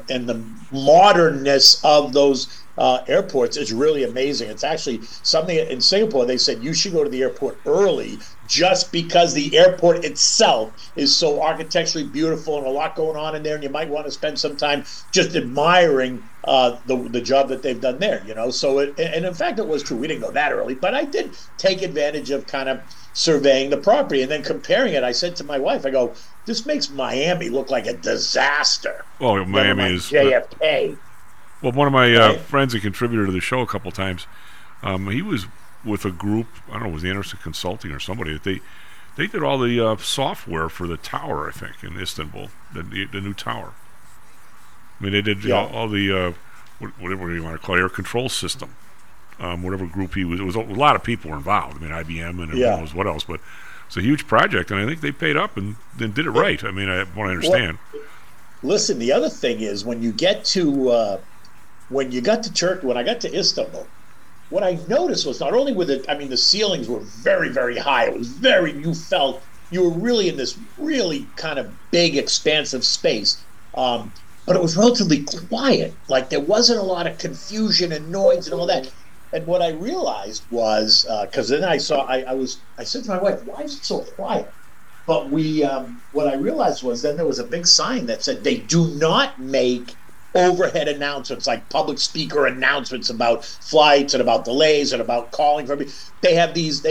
modernness of those airports is really amazing. It's actually something in Singapore. They said you should go to the airport early just because the airport itself is so architecturally beautiful and a lot going on in there, and you might want to spend some time just admiring the job that they've done there. So and in fact it was true. We didn't go that early, but I did take advantage of kind of surveying the property and then comparing it. I said to my wife, I go, this makes Miami look like a disaster.
Well, Miami is
JFK.
Well, one of my friends that contributed to the show a couple times, he was with a group, I don't know, was the Anderson Consulting or somebody, that they did all the software for the tower, I think, in Istanbul, the new tower. I mean, they did all the, whatever you want to call it, air control system. Whatever group he was, it was a lot of people were involved. I mean, IBM and who knows what else, but it's a huge project, and I think they paid up and did it right. I mean, what I understand.
Well, listen, the other thing is when you got to Turkey, when I got to Istanbul, what I noticed was not only the ceilings were very, very high. It was you felt you were really in this really kind of big, expansive space. But it was relatively quiet. Like there wasn't a lot of confusion and noise and all that. And what I realized was, because then I said to my wife, why is it so quiet? But what I realized was then there was a big sign that said they do not make overhead announcements, like public speaker announcements about flights and about delays and about calling for me. They have these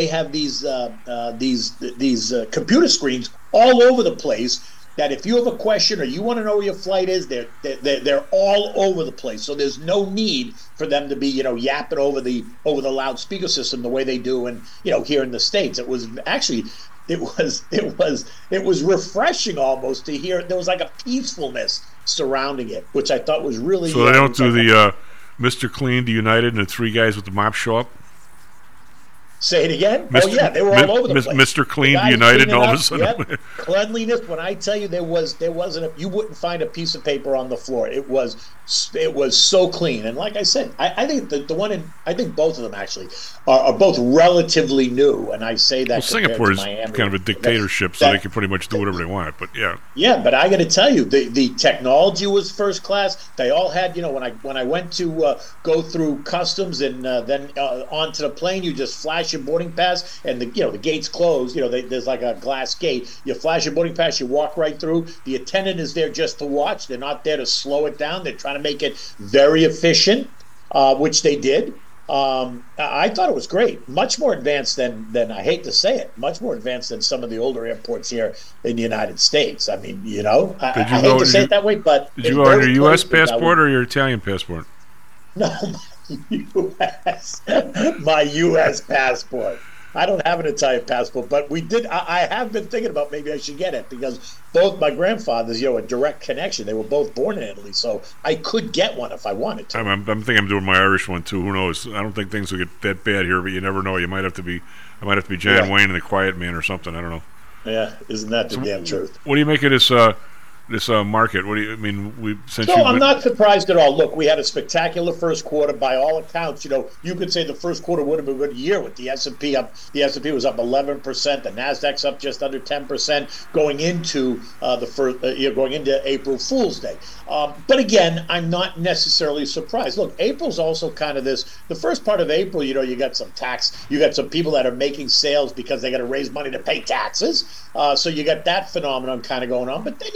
computer screens all over the place that if you have a question or you want to know where your flight is, they're all over the place. So there's no need for them to be, yapping over the loudspeaker system the way they do in, here in the States. It was actually, it was refreshing almost to hear. There was like a peacefulness surrounding it, which I thought was really.
So they don't do the Mr. Clean to United and the 3 guys with the mop show up?
Say it again? They were all over the place.
Mr. Clean United, and all of a sudden.
Cleanliness, when I tell you you wouldn't find a piece of paper on the floor. It was so clean. And like I said, I think I think both of them actually are both relatively new. And I say that
Singapore is
Miami,
kind of a dictatorship, so they can pretty much do whatever they want. But yeah.
Yeah, but I got to tell you, the technology was first class. They all had, when I went to go through customs and then onto the plane, you just flash your boarding pass, and the gates closed. There's like a glass gate. You flash your boarding pass, you walk right through. The attendant is there just to watch. They're not there to slow it down. They're trying to make it very efficient, which they did. I thought it was great. Much more advanced than I hate to say it, much more advanced than some of the older airports here in the United States. I mean, I hate to say it that way, but
did you go on your U.S. passport or your Italian passport?
No, my U.S. passport. I don't have an Italian passport, but we did. I have been thinking about maybe I should get it because both my grandfathers, a direct connection. They were both born in Italy, so I could get one if I wanted to.
I'm thinking I'm doing my Irish one too. Who knows? I don't think things will get that bad here, but you never know. I might have to be John Wayne and the Quiet Man or something. I don't know.
Yeah, isn't that the damn truth?
What do you make of this market? What do you mean?
I'm not surprised at all. Look, we had a spectacular first quarter by all accounts. You could say the first quarter would have been a good year with the S&P up. The S&P was up 11%. The Nasdaq's up just under 10% going into going into April Fool's Day. But again, I'm not necessarily surprised. Look, April's also kind of this. The first part of April, you got some tax. You got some people that are making sales because they got to raise money to pay taxes. So you got that phenomenon kind of going on. But then you also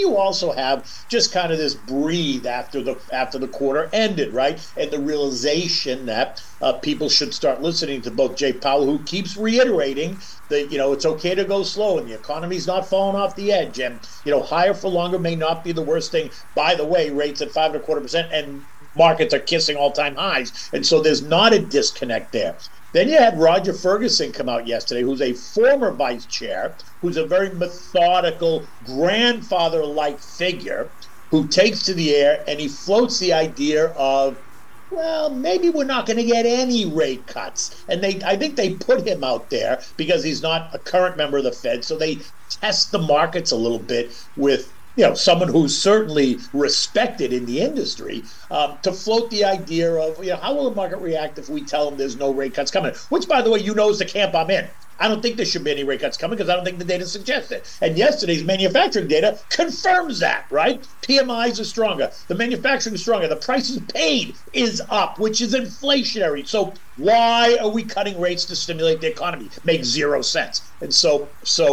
also have just kind of this breathe after the quarter ended, right? And the realization that people should start listening to both Jay Powell, who keeps reiterating that, it's okay to go slow and the economy's not falling off the edge, and higher for longer may not be the worst thing. By the way, rates at 5.25% and markets are kissing all-time highs, and so there's not a disconnect there. Then you had Roger Ferguson come out yesterday, who's a former vice chair, who's a very methodical, grandfather-like figure, who takes to the air and he floats the idea of, well, maybe we're not going to get any rate cuts. And I think they put him out there because he's not a current member of the Fed, so they test the markets a little bit with someone who's certainly respected in the industry, to float the idea of, how will the market react if we tell them there's no rate cuts coming? Which, by the way, is the camp I'm in. I don't think there should be any rate cuts coming because I don't think the data suggests it. And yesterday's manufacturing data confirms that, right? PMIs are stronger. The manufacturing is stronger. The prices paid is up, which is inflationary. So why are we cutting rates to stimulate the economy? Makes zero sense. And so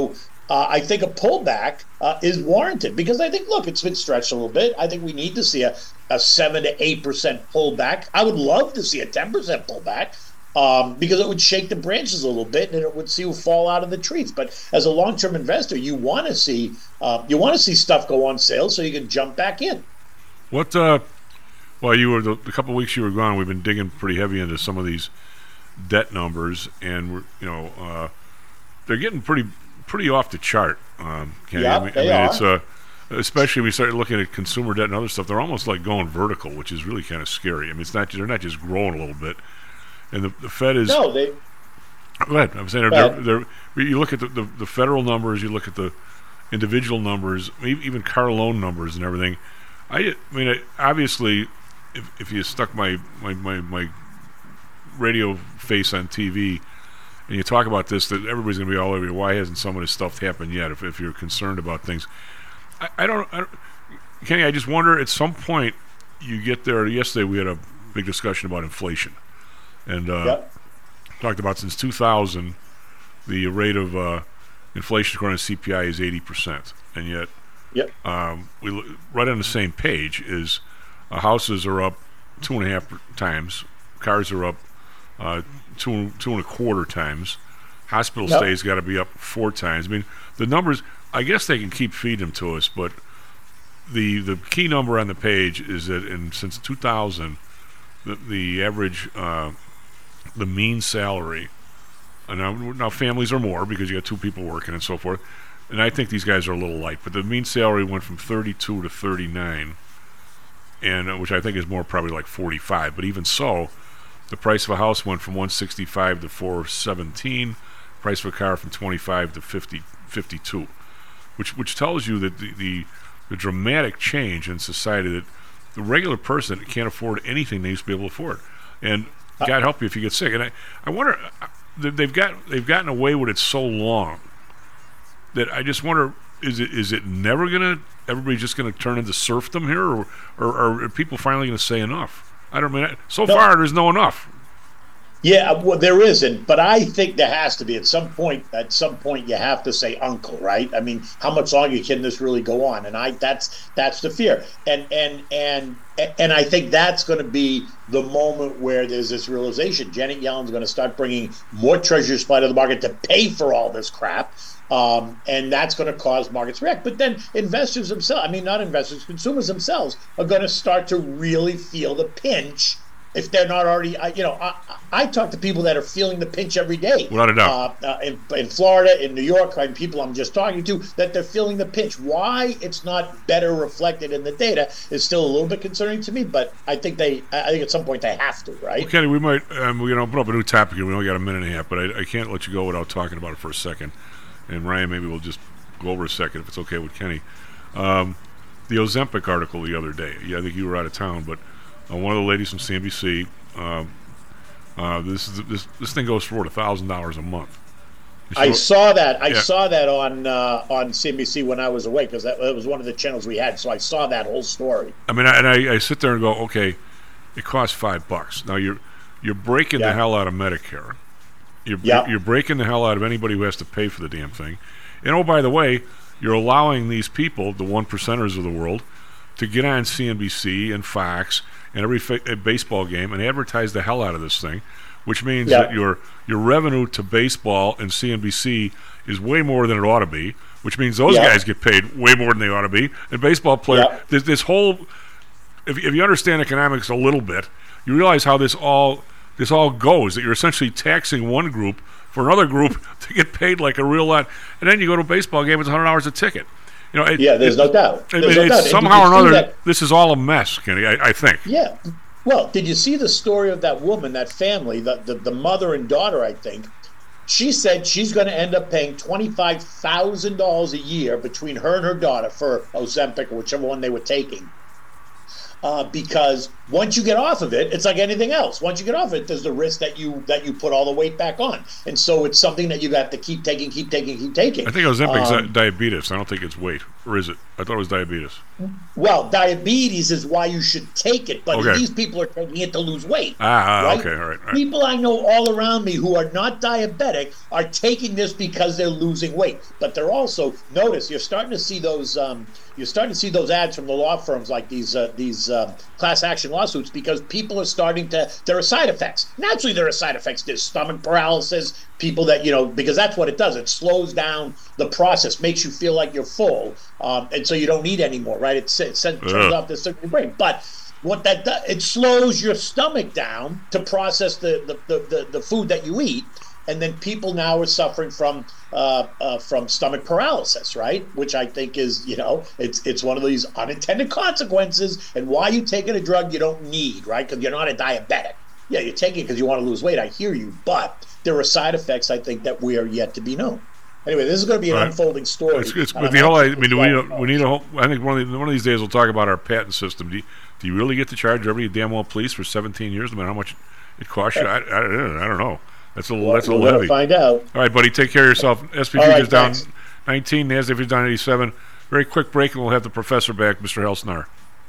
I think a pullback is warranted because I think, look, it's been stretched a little bit. I think we need to see a 7 to 8% pullback. I would love to see a 10% pullback because it would shake the branches a little bit and it would see who fall out of the trees. But as a long-term investor, you want to see stuff go on sale so you can jump back in.
What? Well, you were the couple of weeks you were gone. We've been digging pretty heavy into some of these debt numbers, and they're getting pretty off the chart. They are. It's especially when we start looking at consumer debt and other stuff. They're almost like going vertical, which is really kind of scary. I mean, they're not just growing a little bit. And the Fed is.
No, they.
Go ahead. I'm saying you look at the federal numbers, you look at the individual numbers, even car loan numbers and everything. I mean, obviously, if you stuck my radio face on TV. And you talk about this, that everybody's going to be all over you. Why hasn't some of this stuff happened yet? If you're concerned about things, I don't, Kenny. I just wonder at some point you get there. Yesterday we had a big discussion about inflation, and talked about since 2000, the rate of inflation according to CPI is 80%, and yet, we right on the same page is houses are up 2.5 times, cars are up. 2.25 times. Hospital stays got to be up 4 times. I mean, the numbers, I guess they can keep feeding them to us, but the key number on the page is that since 2000, the average, the mean salary, and now families are more because you got 2 people working and so forth, and I think these guys are a little light, but the mean salary went from 32 to 39, and which I think is more probably like 45, but even so, the price of a house went from 165 to 417. Price of a car from 25 to 52, which tells you that the dramatic change in society, that the regular person can't afford anything they used to be able to afford, and God help you if you get sick. And I wonder, they've gotten away with it so long that I just wonder, is it never everybody's just gonna turn into serfdom here, or are people finally gonna say enough? I don't mean so far. There's no enough.
Yeah, well, there isn't, but I think there has to be at some point. At some point, you have to say "uncle," right? I mean, how much longer can this really go on? And that's the fear, and I think that's going to be the moment where there's this realization. Janet Yellen's going to start bringing more treasury supply to the market to pay for all this crap. And that's going to cause markets to react. But then investors themselves, not investors, consumers themselves are going to start to really feel the pinch if they're not already. I talk to people that are feeling the pinch every day.
Without a doubt.
In Florida, in New York, people I'm just talking to, that they're feeling the pinch. Why it's not better reflected in the data is still a little bit concerning to me, but I think at some point they have to, right?
Well, Kenny, we might open up a new topic here. We only got a minute and a half, but I can't let you go without talking about it for a second. And Ryan, maybe we'll just go over a second if it's okay with Kenny. The Ozempic article the other day. Yeah, I think you were out of town, but one of the ladies from CNBC. This thing goes for $1,000 a month.
I saw that. I saw that on CNBC when I was away because that was one of the channels we had. So I saw that whole story.
I mean, I sit there and go, okay, it costs $5. Now you're breaking the hell out of Medicare. You're breaking the hell out of anybody who has to pay for the damn thing. And oh, by the way, you're allowing these people, the 1%ers of the world, to get on CNBC and Fox and every baseball game and advertise the hell out of this thing, which means that your revenue to baseball and CNBC is way more than it ought to be, which means those guys get paid way more than they ought to be. And baseball players, this whole, if you understand economics a little bit, you realize how this all goes, that you're essentially taxing one group for another group to get paid like a real lot. And then you go to a baseball game, it's $100 a ticket.
There's no doubt.
Somehow or another, this is all a mess, Kenny, I think.
Yeah. Well, did you see the story of that woman, that family, the mother and daughter, I think? She said she's going to end up paying $25,000 a year between her and her daughter for Ozempic or whichever one they were taking. Because once you get off of it, it's like anything else. Once you get off of it, there's the risk that you put all the weight back on, and so it's something that you have to keep taking.
I think Ozempic's diabetes. I don't think it's weight, or is it? I thought it was diabetes.
Well, diabetes is why you should take it, but these people are taking it to lose weight. Right?
Okay, all right.
People I know all around me who are not diabetic are taking this because they're losing weight, but they're also, notice, you're starting to see those ads from the law firms, like these class action lawsuits, because people are starting to, there are side effects. Naturally, there are side effects. There's stomach paralysis, people that, because that's what it does. It slows down the process, makes you feel like you're full, and so you don't eat anymore, right? It turns off the circuit in your brain. But what that does, it slows your stomach down to process the food that you eat. And then people now are suffering from stomach paralysis, right? Which I think is, it's one of these unintended consequences. And why are you taking a drug you don't need, right? Because you're not a diabetic. Yeah, you're taking it because you want to lose weight. I hear you, but there are side effects, I think, that we are yet to be known. Anyway, this is going to be an unfolding story.
It's with the whole. I mean, we need a whole. I think one of these days we'll talk about our patent system. Do you really get to charge every damn well police for 17 years, no matter how much it costs you? I don't know. That's a little heavy.
Find out.
All right, buddy. Take care of yourself. SP futures down 19. NASDAQ futures down 87. Very quick break, and we'll have the professor back, Mr. Helsnar.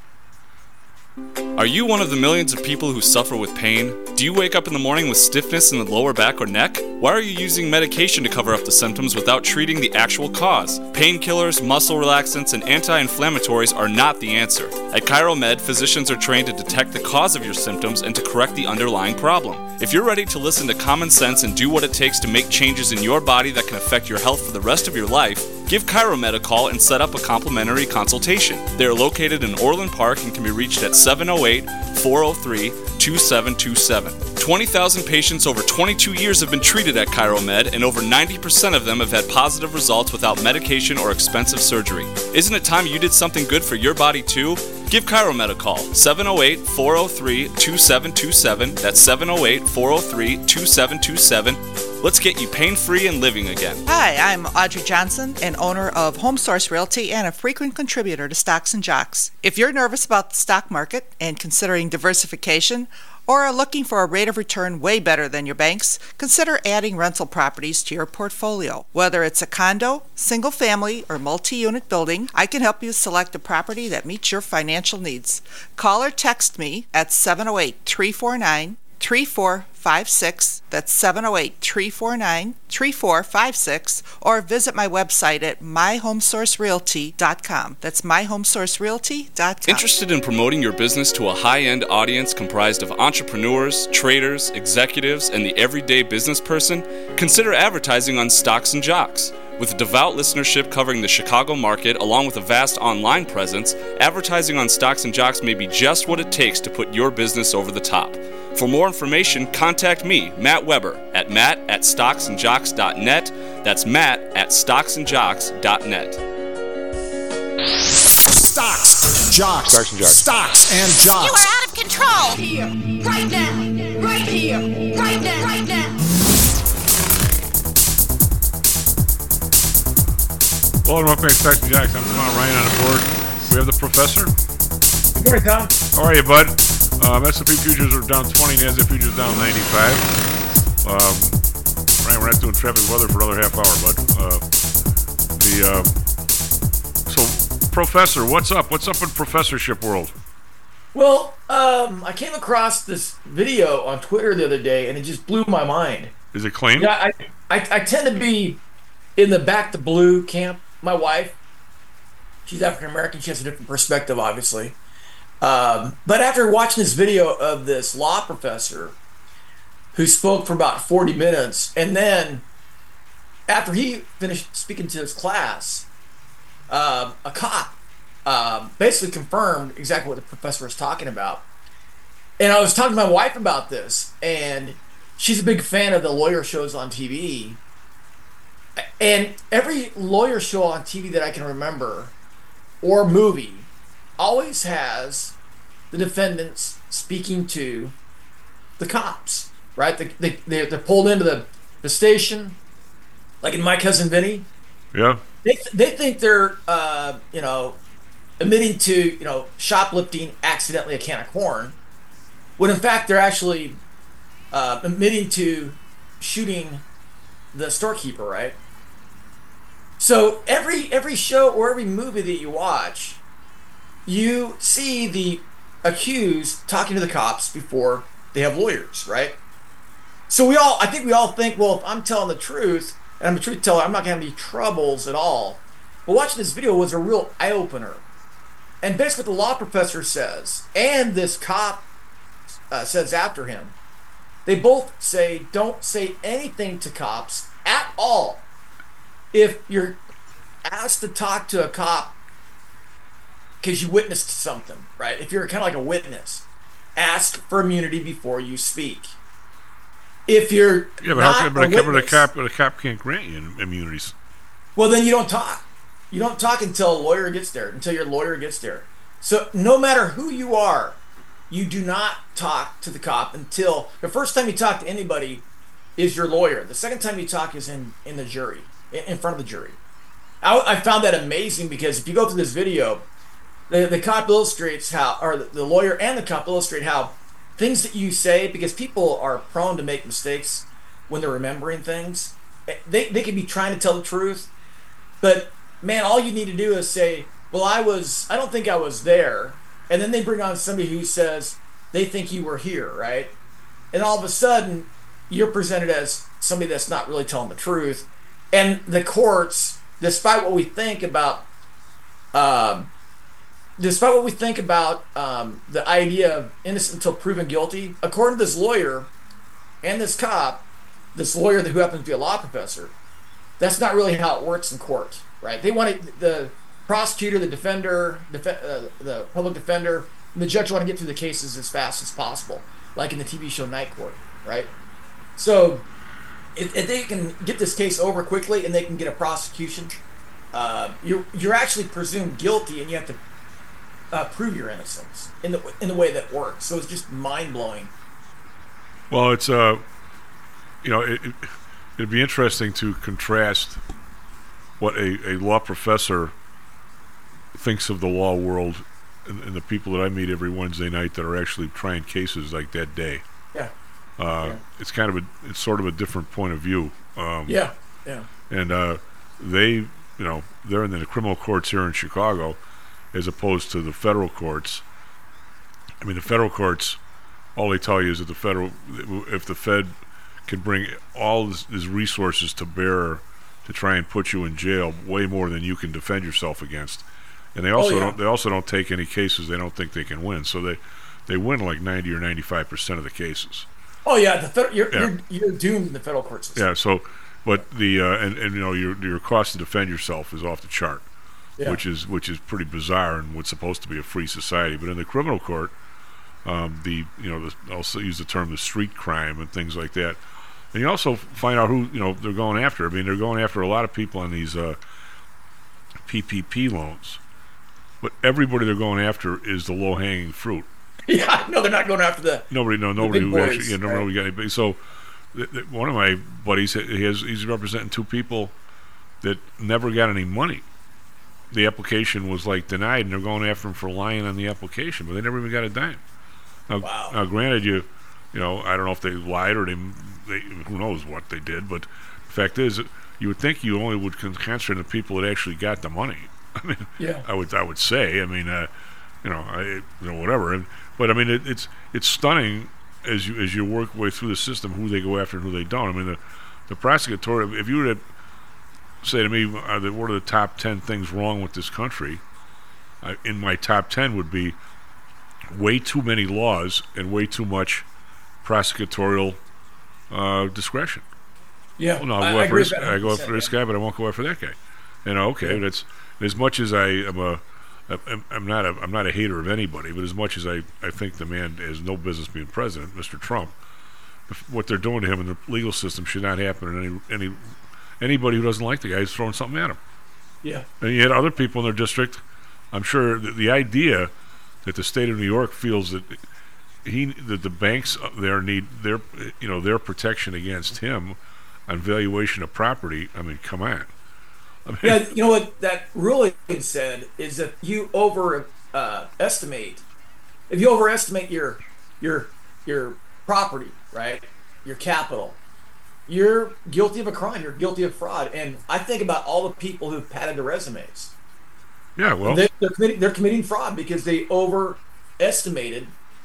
Are you one of the millions of people who suffer with pain? Do you wake up in the morning with stiffness in the lower back or neck? Why are you using medication to cover up the symptoms without treating the actual cause? Painkillers, muscle relaxants, and anti-inflammatories are not the answer. At ChiroMed, physicians are trained to detect the cause of your symptoms and to correct the underlying problem. If you're ready to listen to common sense and do what it takes to make changes in your body that can affect your health for the rest of your life, give ChiroMed a call and set up a complimentary consultation. They are located in Orland Park and can be reached at 708-403-2727. 20,000 patients over 22 years have been treated at ChiroMed, and over 90% of them have had positive results without medication or expensive surgery. Isn't it time you did something good for your body too? Give ChiroMed a call, 708-403-2727. That's 708-403-2727. Let's get you pain-free and living again.
Hi, I'm Audrey Johnson, an owner of Home Source Realty and a frequent contributor to Stocks and Jocks. If you're nervous about the stock market and considering diversification, or are looking for a rate of return way better than your banks, consider adding rental properties to your portfolio. Whether it's a condo, single family, or multi-unit building, I can help you select a property that meets your financial needs. Call or text me at 708-349-3456. That's 708-349-3456, or visit my website at myhomesourcerealty.com. That's myhomesourcerealty.com.
Interested in promoting your business to a high-end audience comprised of entrepreneurs, traders, executives, and the everyday business person? Consider advertising on Stocks and Jocks. With a devout listenership covering the Chicago market, along with a vast online presence, advertising on Stocks and Jocks may be just what it takes to put your business over the top. For more information, contact me, Matt Weber, at matt@stocksandjocks.net. That's matt@stocksandjocks.net.
Stocks, jocks,
Stocks and Jocks.
Stocks and Jocks.
You are out of control. Here, right now, right here, right now, right now.
Welcome back to Stocks and Jocks. I'm Tom Ryan on the board. We have the professor.
Good morning, Tom.
How are you, bud? S&P futures are down 20, NASDAQ futures down 95. Ryan, we're not doing traffic weather for another half hour, bud. So, Professor, what's up? What's up in professorship world?
Well, I came across this video on Twitter the other day, and it just blew my mind.
Is it clean?
Yeah, I tend to be in the back to blue camp. My wife, She's African American. She has a different perspective, obviously. But after watching this video of this law professor who spoke for about 40 minutes, and then after he finished speaking to his class, a cop basically confirmed exactly what the professor was talking about. And I was talking to my wife about this, and she's a big fan of the lawyer shows on TV. And every lawyer show on TV that I can remember, or movie, always has the defendants speaking to the cops, right? They're pulled into the station, like in My Cousin Vinny.
Yeah.
They think they're, admitting to, shoplifting accidentally a can of corn, when in fact they're actually admitting to shooting the storekeeper, right? So every show or every movie that you watch, you see the accused talking to the cops before they have lawyers, right? So I think we all think, well, if I'm telling the truth and I'm a truth teller, I'm not going to have any troubles at all. But watching this video was a real eye-opener. And basically what the law professor says, and this cop says after him, they both say, don't say anything to cops at all. If you're asked to talk to a cop because you witnessed something, right? If you're kind of like a witness, ask for immunity before you speak. If you're
a cop can't grant you immunities.
Well, then you don't talk. You don't talk until a lawyer gets there, until your lawyer gets there. So no matter who you are, you do not talk to the cop until the first time you talk to anybody is your lawyer. The second time you talk is in the jury, in front of the jury. I found that amazing because if you go through this video, the cop illustrates how, or the lawyer and the cop illustrate how things that you say, because people are prone to make mistakes when they're remembering things. They can be trying to tell the truth, but man, all you need to do is say, well, I don't think I was there. And then they bring on somebody who says they think you were here, right? And all of a sudden, you're presented as somebody that's not really telling the truth. And the courts, despite what we think about the idea of innocent until proven guilty, according to this lawyer and this cop, this lawyer who happens to be a law professor, that's not really how it works in court, right? They want the prosecutor, the defender, the public defender, and the judge want to get through the cases as fast as possible, like in the TV show Night Court, right? So if they can get this case over quickly and they can get a prosecution, you're actually presumed guilty, and you have to prove your innocence in the way that works. So it's just mind blowing.
Well, it's it'd be interesting to contrast what a law professor thinks of the law world and the people that I meet every Wednesday night that are actually trying cases like that day.
Yeah.
It's it's sort of a different point of view.
Yeah.
And they're in the criminal courts here in Chicago, as opposed to the federal courts. I mean, the federal courts, all they tell you is that if the Fed can bring all his resources to bear to try and put you in jail, way more than you can defend yourself against. And they also don't take any cases they don't think they can win. So they win like 90 or 95% of the cases.
Oh yeah, you're doomed in the federal court system.
Yeah. So, but your cost to defend yourself is off the chart, which is pretty bizarre in what's supposed to be a free society. But in the criminal court, I'll use the term the street crime and things like that. And you also find out who they're going after. I mean, they're going after a lot of people on these PPP loans, but everybody they're going after is the low-hanging fruit.
Yeah, no, they're not going after nobody
who actually, nobody got anybody. So, one of my buddies, he's representing two people that never got any money. The application was denied, and they're going after them for lying on the application, but they never even got a dime. Now, granted, I don't know if they lied or they who knows what they did, but the fact is, you would think you only would concentrate on the people that actually got the money. I mean,
yeah.
I would say. I mean, whatever. But I mean, it's stunning as you work your way through the system who they go after and who they don't. I mean, the prosecutorial. If you were to say to me, what are the top 10 things wrong with this country? in my top 10 would be way too many laws and way too much prosecutorial discretion.
Yeah,
well, no, I go after this guy, but I won't go after that guy. Okay, that's as much as I'm not a hater of anybody, but as much as I think the man has no business being president, Mr. Trump, what they're doing to him in the legal system should not happen. And anybody who doesn't like the guy is throwing something at him.
Yeah.
And you had other people in their district. I'm sure the idea that the state of New York feels that the banks there need their protection against him on valuation of property. I mean, come on.
Yeah, you know what that really said is that you overestimate. If you overestimate your property, right, your capital, you're guilty of a crime. You're guilty of fraud. And I think about all the people who've padded their resumes.
Yeah, well,
they're committing fraud because they overestimated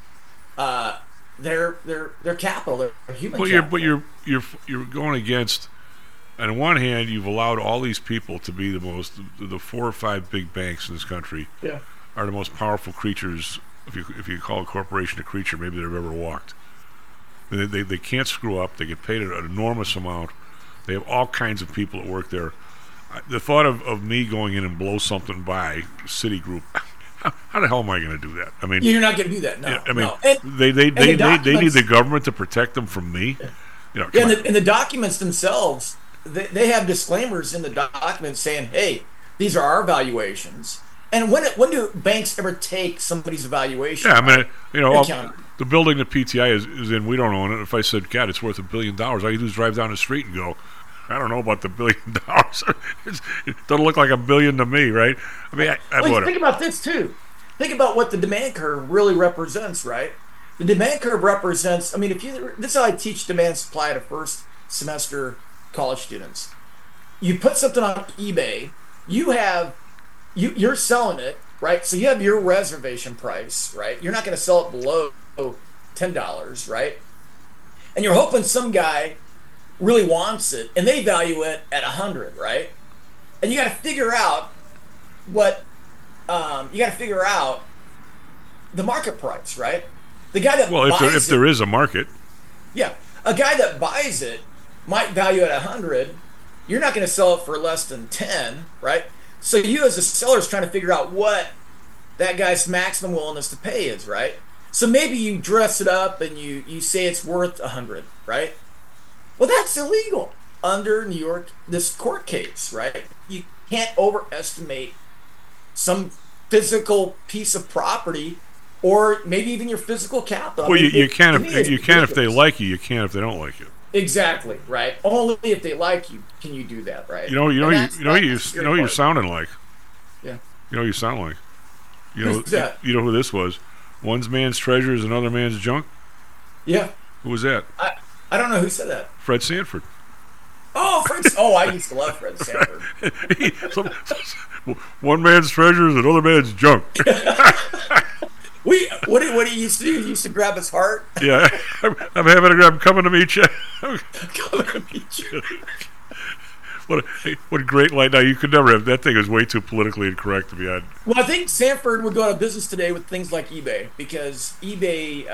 their capital, their human capital.
You're going against. On one hand, you've allowed all these people to be the 4 or 5 big banks in this country are the most powerful creatures, if you call a corporation a creature, maybe they've ever walked. They can't screw up. They get paid an enormous amount. They have all kinds of people that work there. The thought of me going in and blow something by Citigroup, how the hell am I going to do that? I mean,
you're not going to do that. No,
I mean,
no.
They need the government to protect them from me.
And the documents themselves. They have disclaimers in the documents saying, "Hey, these are our valuations." And when do banks ever take somebody's valuation?
Yeah, I mean, the building that PTI is in, we don't own it. If I said, "God, it's worth $1 billion," all you do is drive down the street and go, "I don't know about the $1 billion." It doesn't look like $1 billion to me, right? I mean,
think about this too. Think about what the demand curve really represents, right? The demand curve represents. I mean, this is how I teach demand supply to first semester college students. You put something on eBay, you're selling it, right? So you have your reservation price, right? You're not going to sell it below $10, right? And you're hoping some guy really wants it and they value it at 100, right? And you got to figure out the market price, right? The guy that
if there is a market,
a guy that buys it might value at 100. You're not going to sell it for less than 10, right? So you as a seller is trying to figure out what that guy's maximum willingness to pay is, right? So maybe you dress it up and you say it's worth 100, right? Well, that's illegal under New York, this court case, right? You can't overestimate some physical piece of property or maybe even your physical capital.
Well, you can if they like you. You can't if they don't like you.
Exactly, right. Only if they like you can you do that, right?
You're sounding like.
Yeah.
You know you sound like.
Who's that?
You know who this was? One man's treasure is another man's junk.
Yeah.
Who was that?
I don't know who said that.
Fred Sanford.
Oh, I used to love Fred Sanford.
One man's treasure is another man's junk.
What did he used to do? He used to grab his heart.
Yeah, I'm coming to meet you.
Coming to meet you.
What a great line! Now you could never have that thing. Is way too politically incorrect to be on.
Well, I think Sanford would go out of business today with things like eBay because eBay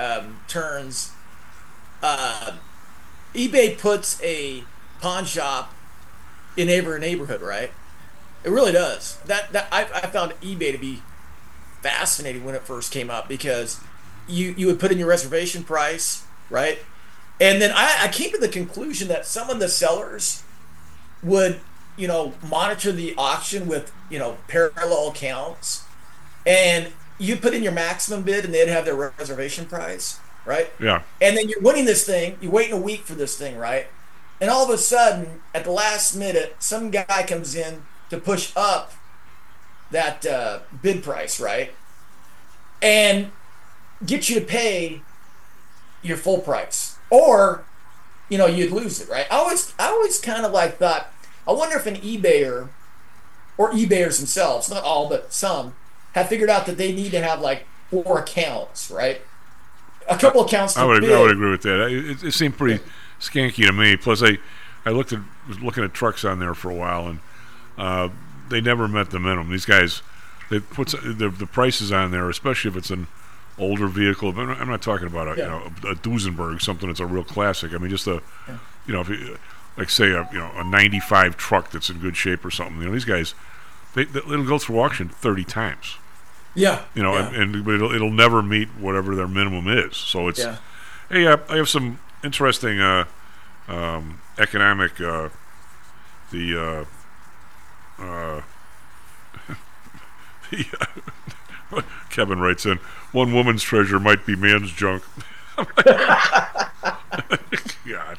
eBay puts a pawn shop in every neighborhood, right? It really does. I found eBay to be fascinating when it first came up because you would put in your reservation price, right? And then I came to the conclusion that some of the sellers would, monitor the auction with, parallel accounts, and you put in your maximum bid and they'd have their reservation price, right?
Yeah.
And then you're winning this thing, you're waiting a week for this thing, right? And all of a sudden, at the last minute, some guy comes in to push up that bid price, right? And get you to pay your full price. Or, you'd lose it, right? I always kind of thought, I wonder if an eBayer or eBayers themselves, not all, but some, have figured out that they need to have 4 accounts, right? A couple accounts to bid.
I would agree with that. It seemed pretty skanky to me. Plus, I was looking at trucks on there for a while, and they never met the minimum. These guys that puts the prices on there, especially if it's an older vehicle. But I'm not talking about a Duesenberg, something that's a real classic. I mean, just if you, like say a 95 truck that's in good shape or something. These guys, it'll go through auction 30 times.
Yeah.
And it'll never meet whatever their minimum is. So it's hey, I have some interesting economic Kevin writes in, one woman's treasure might be man's junk. God,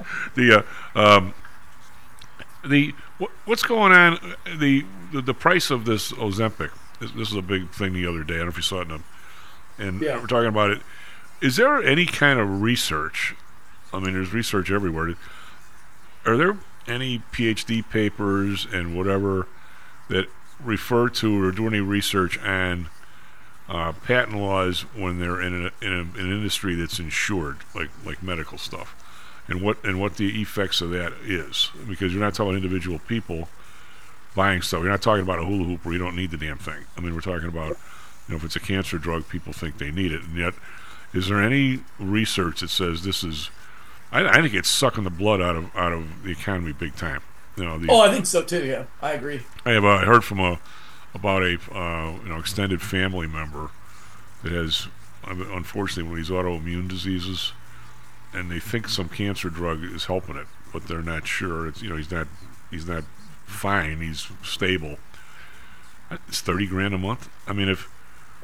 what's going on? The price of this Ozempic. This is a big thing the other day. I don't know if you saw it, we're talking about it. Is there any kind of research? I mean, there's research everywhere. Are there any PhD papers and whatever that refer to or do any research on patent laws when they're in an industry that's insured, like medical stuff, and what the effects of that is? Because you're not talking individual people buying stuff. You're not talking about a hula hoop where you don't need the damn thing. I mean, we're talking about if it's a cancer drug, people think they need it, and yet is there any research that says this is? I think it's sucking the blood out of the economy big time.
I think so too. Yeah, I agree.
I heard from about a extended family member that has, unfortunately, one of these autoimmune diseases, and they think some cancer drug is helping it, but they're not sure. It's he's not fine. He's stable. It's $30,000 a month. I mean, if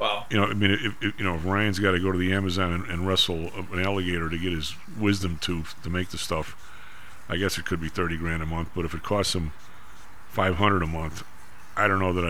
Ryan's got to go to the Amazon and wrestle an alligator to get his wisdom tooth to make the stuff, I guess it could be $30,000 a month. But if it costs him $500 a month, I don't know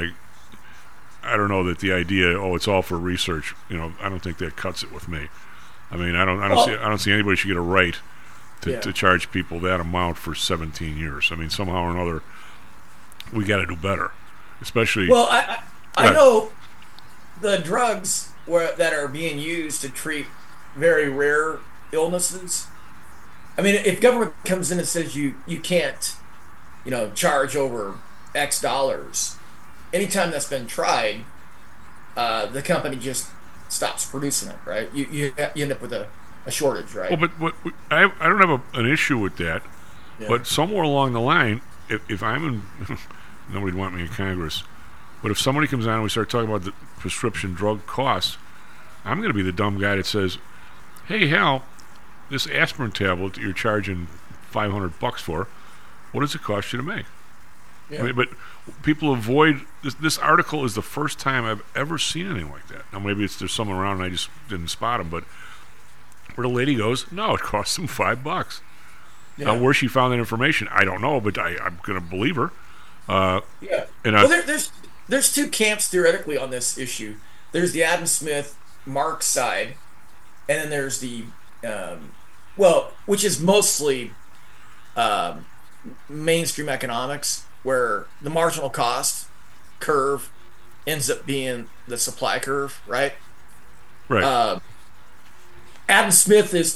that the idea, it's all for research. I don't think that cuts it with me. I mean, I don't see anybody should get a right to charge people that amount for 17 years. I mean, somehow or another, we got to do better, especially.
Well, I know the drugs that are being used to treat very rare illnesses. I mean, if government comes in and says you can't, charge over X dollars, anytime that's been tried, the company just stops producing it, right? You end up with a shortage, right?
Well, but I don't have an issue with that, but somewhere along the line, if I'm in, nobody'd want me in Congress, but if somebody comes on and we start talking about the prescription drug costs, I'm going to be the dumb guy that says, hey, Hal, this aspirin tablet that you're charging $500 for, what does it cost you to make? Yeah. I mean, but people avoid this article is the first time I've ever seen anything like that. Now maybe there's someone around and I just didn't spot him, but where the lady goes, no, it costs them $5. Yeah. Now where she found that information, I don't know, but I'm going to believe her.
And there's two camps theoretically on this issue. There's the Adam Smith, Mark side, and then there's the which is mostly mainstream economics, where the marginal cost curve ends up being the supply curve, right?
Right.
Adam Smith's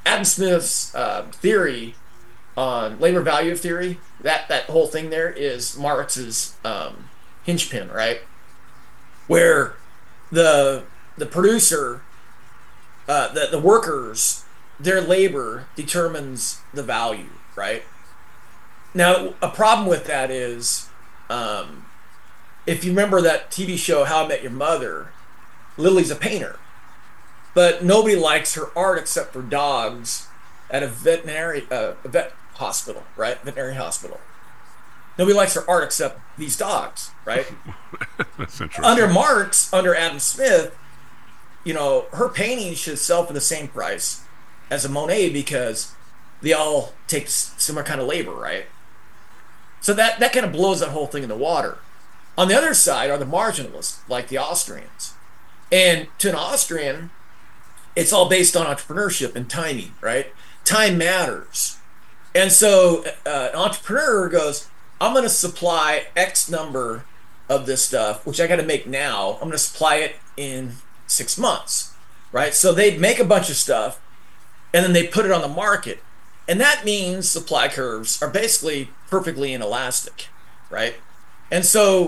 theory on labor value theory. That whole thing there is Marx's hinge pin, right? Where the producer, the workers, their labor determines the value, right? Now, a problem with that is, if you remember that TV show How I Met Your Mother, Lily's a painter, but nobody likes her art except for dogs at a vet hospital, right? Veterinary hospital. Nobody likes her art except these dogs, right?
That's interesting.
Under Marx, under Adam Smith, her paintings should sell for the same price as a Monet because they all take similar kind of labor, right? So that kind of blows that whole thing in the water. On the other side are the marginalists, like the Austrians. And to an Austrian, it's all based on entrepreneurship and timing, right? Time matters. And so an entrepreneur goes, I'm going to supply X number of this stuff, which I got to make now. I'm going to supply it in 6 months, right? So they make a bunch of stuff, and then they put it on the market. And that means supply curves are basically perfectly inelastic, right? And so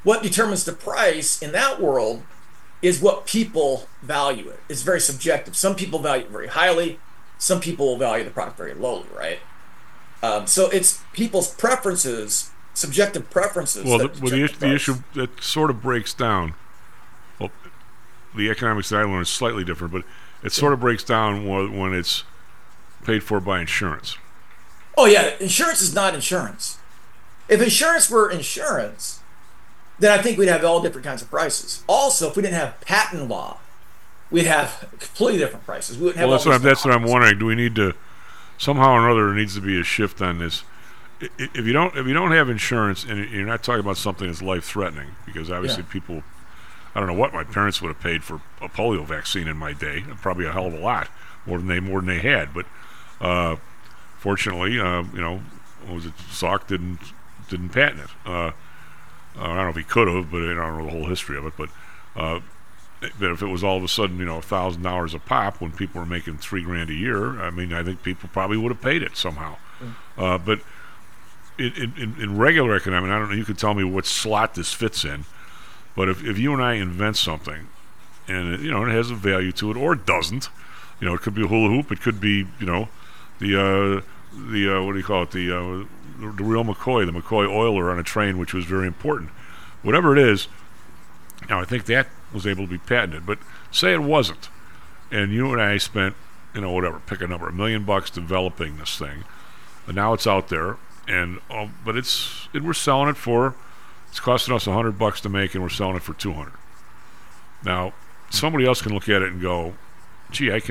what determines the price in that world is what people value it. It's very subjective. Some people value it very highly. Some people will value the product very lowly, right? So it's people's preferences, subjective preferences.
Well, the issue that sort of breaks down, well, the economics that I learned is slightly different, but it sort of breaks down when it's paid for by insurance.
Oh, yeah, insurance is not insurance. If insurance were insurance, then I think we'd have all different kinds of prices. Also, if we didn't have patent law, we'd have completely different prices. We wouldn't have.
Well, that's what I'm wondering. Do we need to somehow or another? There needs to be a shift on this. If you don't have insurance, and you're not talking about something that's life threatening, because obviously people, I don't know what my parents would have paid for a polio vaccine in my day. Probably a hell of a lot more than they had. But fortunately, what was it? Salk didn't patent it. I don't know if he could have, but I don't know the whole history of it. But if it was all of a sudden, $1,000 a pop when people were making $3,000 a year, I mean, I think people probably would have paid it somehow. But in regular economics, I don't know. You could tell me what slot this fits in. But if you and I invent something, and it has a value to it, or it doesn't, it could be a hula hoop. It could be the what do you call it? The real McCoy, the McCoy oiler on a train, which was very important. Whatever it is, now I think that was able to be patented. But say it wasn't, and you and I spent, whatever, pick a number, $1 million developing this thing, and now it's out there, and but we're selling it for, it's costing us $100 to make, and we're selling it for $200. Now somebody else can look at it and go, gee, I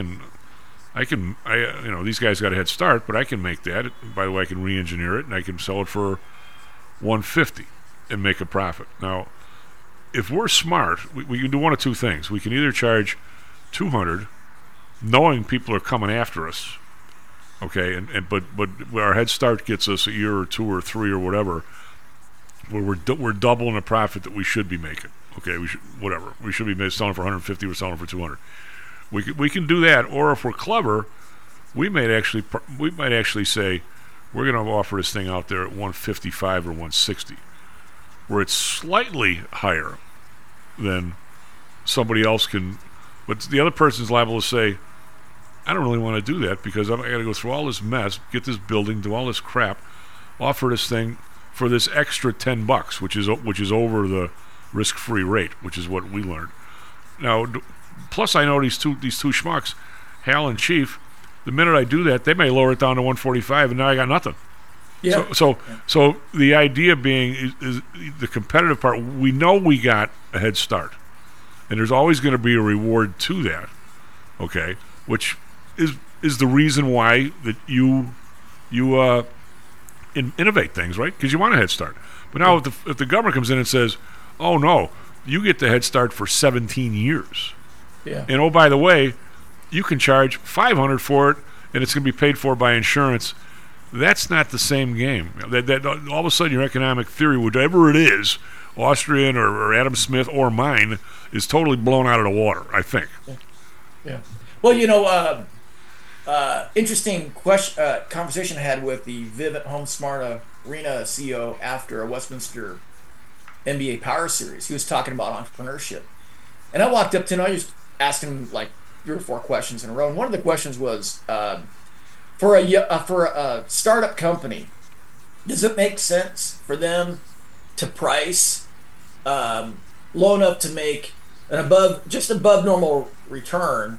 these guys got a head start, but I can make that. By the way, I can re-engineer it, and I can sell it for $150 and make a profit. Now, if we're smart, we can do one of two things. We can either charge $200, knowing people are coming after us, okay, but our head start gets us a year or two or three or whatever, where we're doubling the profit that we should be making. Okay, we should be selling for $150. We're selling for $200. We can do that, or if we're clever, we might actually say we're going to offer this thing out there at $155 or $160, where it's slightly higher than somebody else can. But the other person's liable to say, I don't really want to do that because I got to go through all this mess, get this building, do all this crap, offer this thing for this extra $10, which is over the risk-free rate, which is what we learned. Now. Plus, I know these two schmucks, Hal and Chief. The minute I do that, they may lower it down to $145, and now I got nothing. Yeah. So the idea being is the competitive part. We know we got a head start, and there's always going to be a reward to that. Okay, which is the reason why that you innovate things, right? Because you want a head start. But now if the government comes in and says, "Oh no, you get the head start for 17 years."
Yeah.
And by the way, you can charge $500 for it, and it's going to be paid for by insurance. That's not the same game. That all of a sudden your economic theory, whatever it is, Austrian or Adam Smith or mine, is totally blown out of the water. I think.
Yeah. Well, interesting conversation I had with the Vivint Home Smart Arena CEO after a Westminster NBA Power Series. He was talking about entrepreneurship, and I walked up to him. I just asked him like 3 or 4 questions in a row, and one of the questions was, for a startup company, does it make sense for them to price low enough to make an above normal return,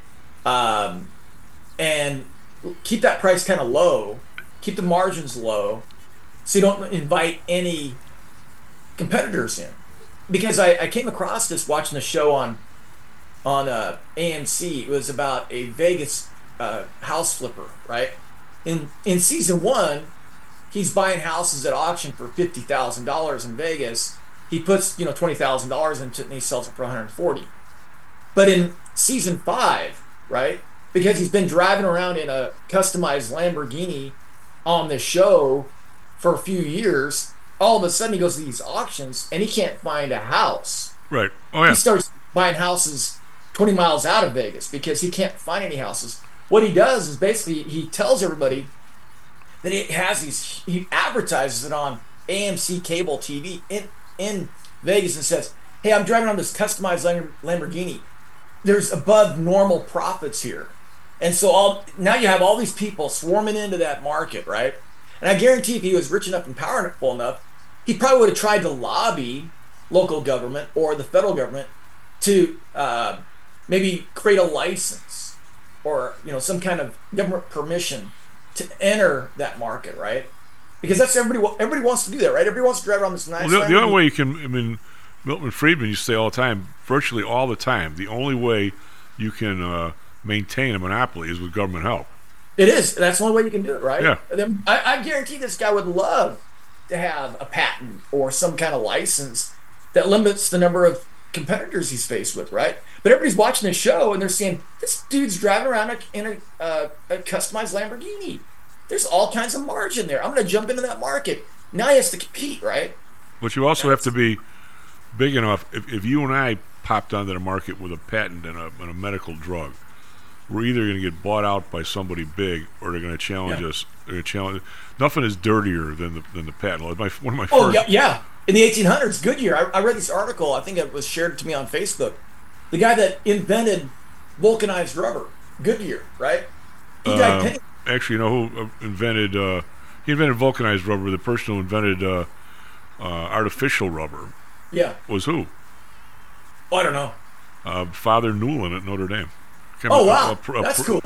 and keep that price kind of low, keep the margins low, so you don't invite any competitors in? Because I came across this watching the show on AMC. It was about a Vegas house flipper, right? In season 1, he's buying houses at auction for $50,000 in Vegas. He puts $20,000 into it and he sells it for $140,000. But in season 5, right, because he's been driving around in a customized Lamborghini on the show for a few years, all of a sudden he goes to these auctions and he can't find a house.
Right. Oh yeah.
He starts buying houses 20 miles out of Vegas because he can't find any houses. What he does is basically he tells everybody that he advertises it on AMC cable TV in Vegas and says, hey, I'm driving on this customized Lamborghini. There's above normal profits here. And so now you have all these people swarming into that market, right? And I guarantee if he was rich enough and powerful enough, he probably would have tried to lobby local government or the federal government to maybe create a license or some kind of government permission to enter that market, right? Because that's everybody wants to do that, right? Everybody wants to drive around this nice.
Well, the only way you can, Milton Friedman used to say all the time, virtually all the time, the only way you can maintain a monopoly is with government help.
It is. That's the only way you can do it, right?
Yeah.
Then I guarantee this guy would love to have a patent or some kind of license that limits the number of competitors he's faced with, right? But everybody's watching this show and they're saying, this dude's driving around in a customized Lamborghini. There's all kinds of margin there. I'm going to jump into that market. Now he has to compete, right?
But you also have to be big enough. If you and I popped onto the market with a patent and a medical drug, we're either going to get bought out by somebody big or they're going to challenge us. They're going to challenge. Nothing is dirtier than the patent law. One of my first.
Yeah. In the 1800s, Goodyear. I read this article. I think it was shared to me on Facebook. The guy that invented vulcanized rubber, Goodyear, right? He died penny.
Actually, who invented? He invented vulcanized rubber. The person who invented artificial rubber.
Yeah.
Was who?
Oh, I don't know.
Father Newland at Notre Dame.
Wow, that's cool.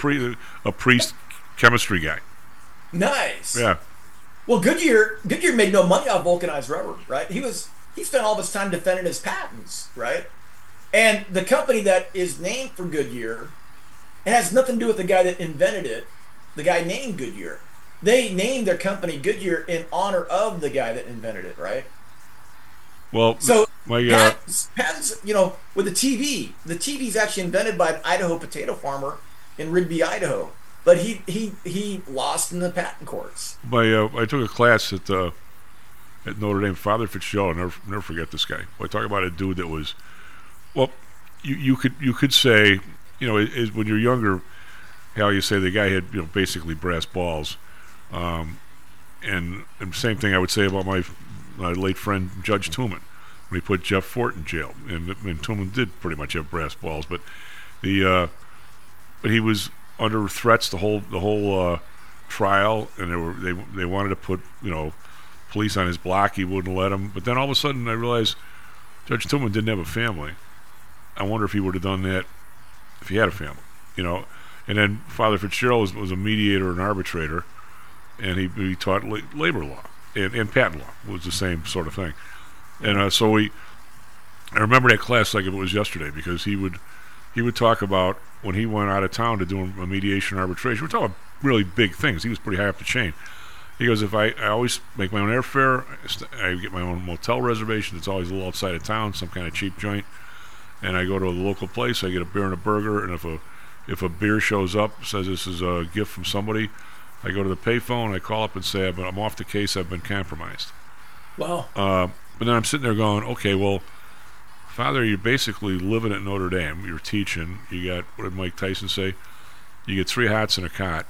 A priest, chemistry guy.
Nice.
Yeah.
Well, Goodyear made no money off vulcanized rubber, right? He spent all of his time defending his patents, right? And the company that is named for Goodyear, it has nothing to do with the guy that invented it. The guy named Goodyear. They named their company Goodyear in honor of the guy that invented it, right?
Well,
so patents, with the TV is actually invented by an Idaho potato farmer in Rigby, Idaho, but he lost in the patent courts.
I took a class at Notre Dame. Father Fitzgerald, I'll never forget this guy. I talk about a dude that was, well, you could say, when you're younger, how you say the guy had basically brass balls, and same thing I would say about my late friend Judge Tooman when he put Jeff Fort in jail, and Tooman did pretty much have brass balls, but but he was under threats the whole trial, and they wanted to put police on his block. He wouldn't let them, but then all of a sudden I realized Judge Tooman didn't have a family. I wonder if he would have done that if he had a family, And then Father Fitzgerald was a mediator and arbitrator, and he taught labor law. And patent law was the same sort of thing, and I remember that class like if it was yesterday, because he would talk about when he went out of town to do a mediation arbitration. We're talking about really big things. He was pretty high up the chain. He goes, if I always make my own airfare, I get my own motel reservation. It's always a little outside of town, some kind of cheap joint, and I go to a local place. I get a beer and a burger, and if a beer shows up, says this is a gift from somebody, I go to the payphone, I call up and say, I'm off the case, I've been compromised.
Wow.
But then I'm sitting there going, okay, well, Father, you're basically living at Notre Dame. You're teaching. You got, what did Mike Tyson say? You get 3 hots and a cot.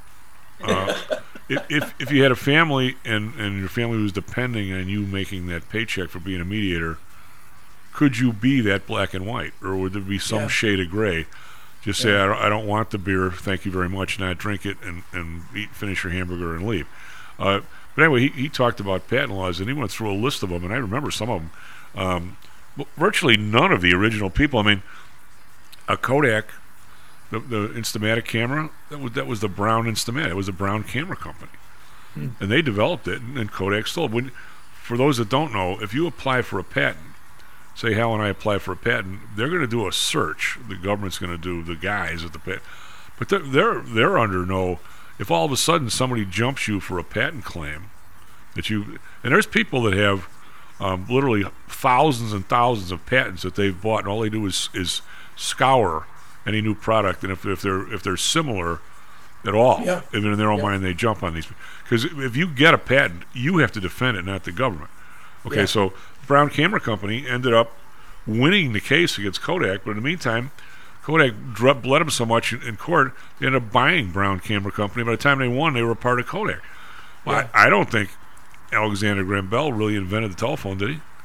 If you had a family and your family was depending on you making that paycheck for being a mediator, could you be that black and white? Or would there be some shade of gray? Just say, I don't want the beer, thank you very much, not drink it, and finish your hamburger and leave. But anyway, he talked about patent laws, and he went through a list of them, and I remember some of them. Virtually none of the original people. I mean, a Kodak, the Instamatic camera, that was the Brown Instamatic. It was the Brown Camera Company. And they developed it, and Kodak stole it. For those that don't know, if you apply for a patent, say Hal and I apply for a patent, they're going to do a search. The government's going to do, the guys at the patent. But they're under no, if all of a sudden somebody jumps you for a patent claim, and there's people that have literally thousands and thousands of patents that they've bought, and all they do is scour any new product, and if they're similar at all, even in their own mind, they jump on these. Because if you get a patent, you have to defend it, not the government. Okay, so Brown Camera Company ended up winning the case against Kodak, but in the meantime, Kodak bled them so much in court, they ended up buying Brown Camera Company. By the time they won, they were a part of Kodak. Well, I don't think Alexander Graham Bell really invented the telephone, did he?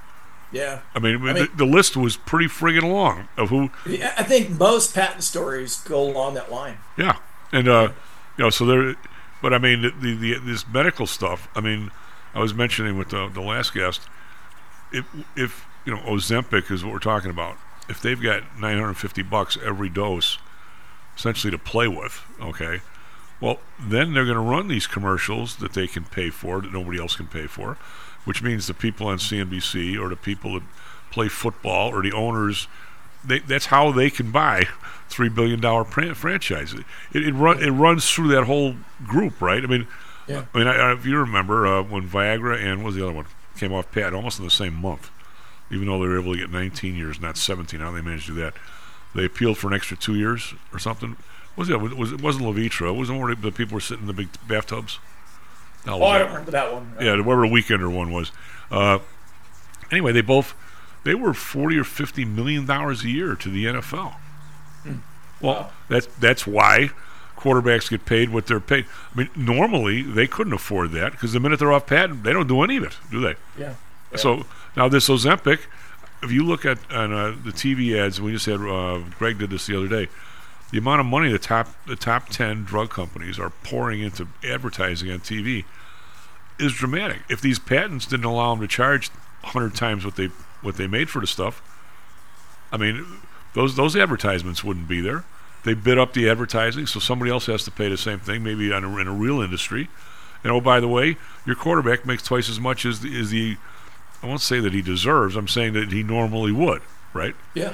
Yeah.
I mean the list was pretty friggin' long of who.
I think most patent stories go along that line.
Yeah, and so there. But I mean, this medical stuff. I mean, I was mentioning with the last guest, if Ozempic is what we're talking about. If they've got $950 every dose, essentially to play with, okay. Well, then they're going to run these commercials that they can pay for, that nobody else can pay for, which means the people on CNBC or the people that play football or the owners, that's how they can buy $3 billion franchise. It runs through that whole group, right? I mean, if you remember when Viagra and what was the other one came off patent almost in the same month, even though they were able to get 19 years, not 17. How they managed to do that? They appealed for an extra 2 years or something. It wasn't Levitra. It wasn't where the people were sitting in the big bathtubs.
I don't remember that one.
Yeah, whatever the Weekender one was. Anyway, they were $40 or $50 million a year to the NFL. Well, that's why quarterbacks get paid what they're paid. I mean, normally they couldn't afford that because the minute they're off patent, they don't do any of it, do they?
Yeah.
So now this Ozempic, if you look at on the TV ads, we just had Greg did this the other day. The amount of money the top 10 drug companies are pouring into advertising on TV is dramatic. If these patents didn't allow them to charge 100 times what they made for the stuff, I mean, those advertisements wouldn't be there. They bid up the advertising, so somebody else has to pay the same thing, maybe in a real industry. And oh, by the way, your quarterback makes twice as much as the I won't say that he deserves. I'm saying that he normally would, right?
Yeah.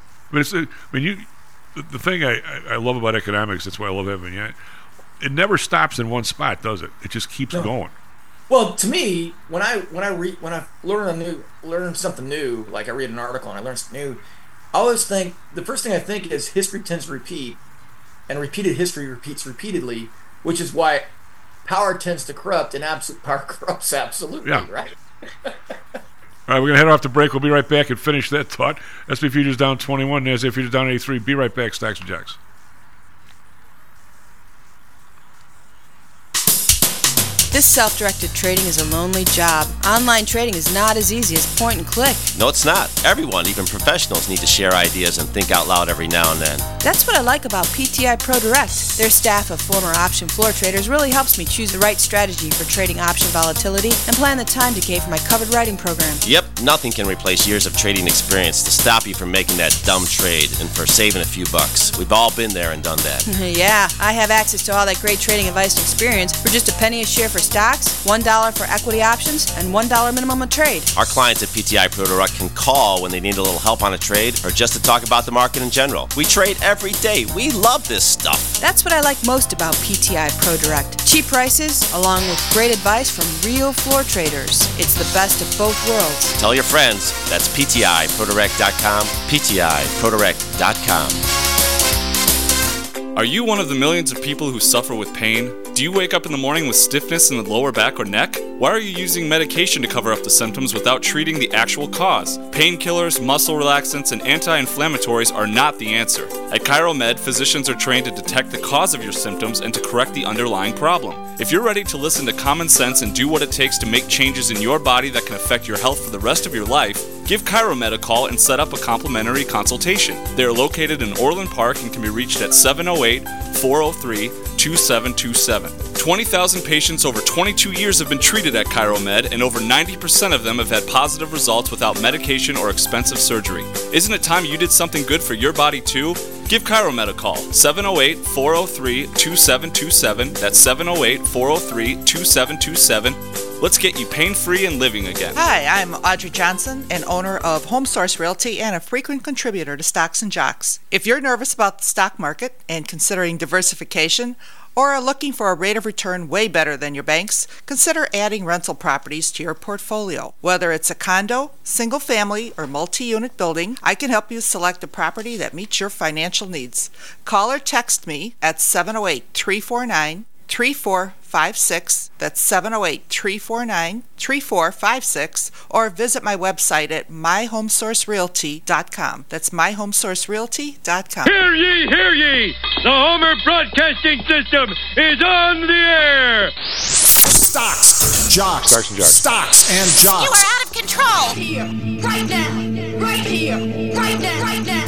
The thing I love about economics, that's why I love having you. It never stops in one spot, does it? It just keeps going.
Well, to me, when I learn something new, like I read an article and I learn something new, I always think the first thing I think is history tends to repeat, and repeated history repeats repeatedly, which is why power tends to corrupt, and absolute power corrupts absolutely.
Yeah.
Right.
All right, we're going to head off the break. We'll be right back and finish that thought. SP Futures down 21, NASDAQ Futures down 83. Be right back, Stocks and Jocks.
This self-directed trading is a lonely job. Online trading is not as easy as point and click.
No, it's not. Everyone, even professionals, need to share ideas and think out loud every now and then.
That's what I like about PTI Pro Direct. Their staff of former option floor traders really helps me choose the right strategy for trading option volatility and plan the time decay for my covered writing program.
Yep, nothing can replace years of trading experience to stop you from making that dumb trade and for saving a few bucks. We've all been there and done that.
Yeah, I have access to all that great trading advice and experience for just a penny a share for stocks, $1 for equity options, and $1 minimum a trade.
Our clients at PTI Pro Direct can call when they need a little help on a trade or just to talk about the market in general. We trade every day. We love this stuff.
That's what I like most about PTI Pro Direct. Cheap prices, along with great advice from real floor traders. It's the best of both worlds.
Tell your friends. That's PTIProDirect.com, PTIProDirect.com.
Are you one of the millions of people who suffer with pain? Do you wake up in the morning with stiffness in the lower back or neck? Why are you using medication to cover up the symptoms without treating the actual cause? Painkillers, muscle relaxants, and anti-inflammatories are not the answer. At ChiroMed, physicians are trained to detect the cause of your symptoms and to correct the underlying problem. If you're ready to listen to common sense and do what it takes to make changes in your body that can affect your health for the rest of your life, give ChiroMed a call and set up a complimentary consultation. They are located in Orland Park and can be reached at 708-403-2727. 20,000 patients over 22 years have been treated at ChiroMed, and over 90% of them have had positive results without medication or expensive surgery. Isn't it time you did something good for your body too? Give ChiroMed a call, 708-403-2727. That's 708-403-2727. Let's get you pain-free and living again.
Hi, I'm Audrey Johnson, an owner of Home Source Realty and a frequent contributor to Stocks and Jocks. If you're nervous about the stock market and considering diversification, or are looking for a rate of return way better than your banks, consider adding rental properties to your portfolio. Whether it's a condo, single family, or multi-unit building, I can help you select a property that meets your financial needs. Call or text me at 708-349-3456. That's 708-349-3456. Or visit my website at myhomesourcerealty.com. That's myhomesourcerealty.com.
Hear ye, hear ye! The Homer Broadcasting System is on the air!
Stocks, jocks,
Stocks and jocks.
stocks and jocks.
You are out of control. Here, right now, right here, right now, right now.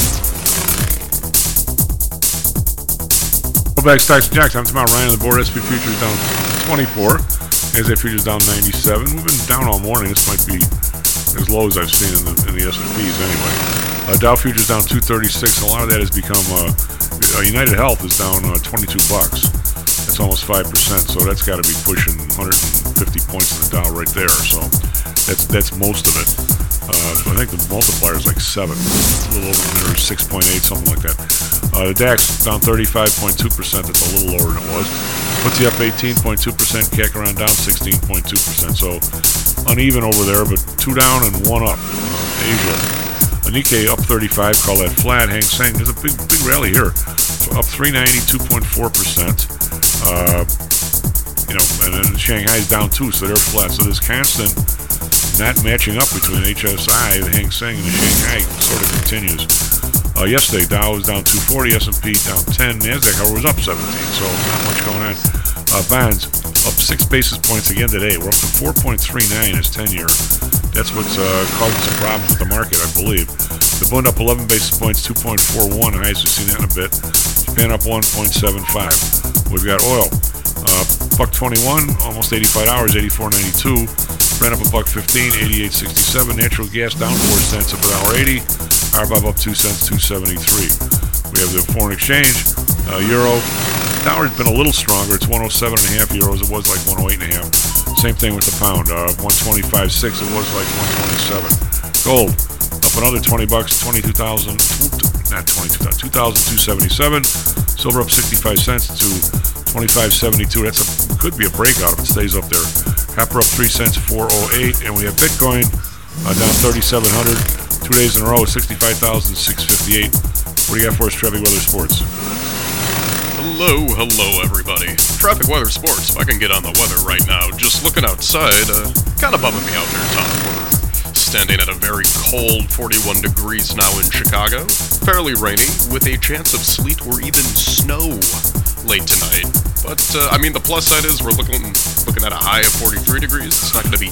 Go back, Stocks and Jocks. I'm tomorrow. Ryan on the board. SP futures down 24. NASDAQ futures down 97. We've been down all morning. This might be as low as I've seen in the S&Ps anyway. Dow futures down 236. A lot of that has become United Health is down $22. That's almost 5%. So that's got to be pushing 150 points in the Dow right there. So that's most of it. So I think the multiplier is like 7, a little over, or 6.8, something like that. The DAX down 35.2%. That's a little lower than it was. FTSE up 18.2%. CAC around down 16.2%. So uneven over there, but 2 down and 1 up. Asia. Nikkei up 35. Call that flat. Hang Seng. There's a big rally here. Up 390, 2.4%. And then Shanghai's down 2, so they're flat. So this constant not matching up between HSI, the Hang Seng, and the Shanghai sort of continues. Yesterday, Dow was down 240, S&P down 10, NASDAQ, however, was up 17, so not much going on. Bonds up 6 basis points again today. We're up to 4.39 as 10-year. That's what's causing some problems with the market, I believe. The Bund up 11 basis points, 2.41, highest we've seen that in a bit. Japan up 1.75. We've got oil, $1.21, almost 85 hours, 84.92. Brent up $1.15, 88.67. Natural gas down 4 cents, up $1.80. RBOB up 2 cents, 2.73. We have the foreign exchange, euro. Dollar's been a little stronger. It's 107.5 euros. It was like 108.5. Same thing with the pound, 125.6. It was like 127. Gold up another $20, 2,277. Silver up 65 cents to 25.72. Could be a breakout if it stays up there. Copper up 3 cents, 4.08, and we have Bitcoin down 3,700. 2 days in a row, 65,658. What do you got for us, Traffic Weather Sports?
Hello, everybody. Traffic Weather Sports. If I can get on the weather right now, just looking outside, kind of bumming me out there, Tom. We're standing at a very cold 41 degrees now in Chicago. Fairly rainy, with a chance of sleet or even snow late tonight. But, the plus side is we're looking at a high of 43 degrees. It's not going to be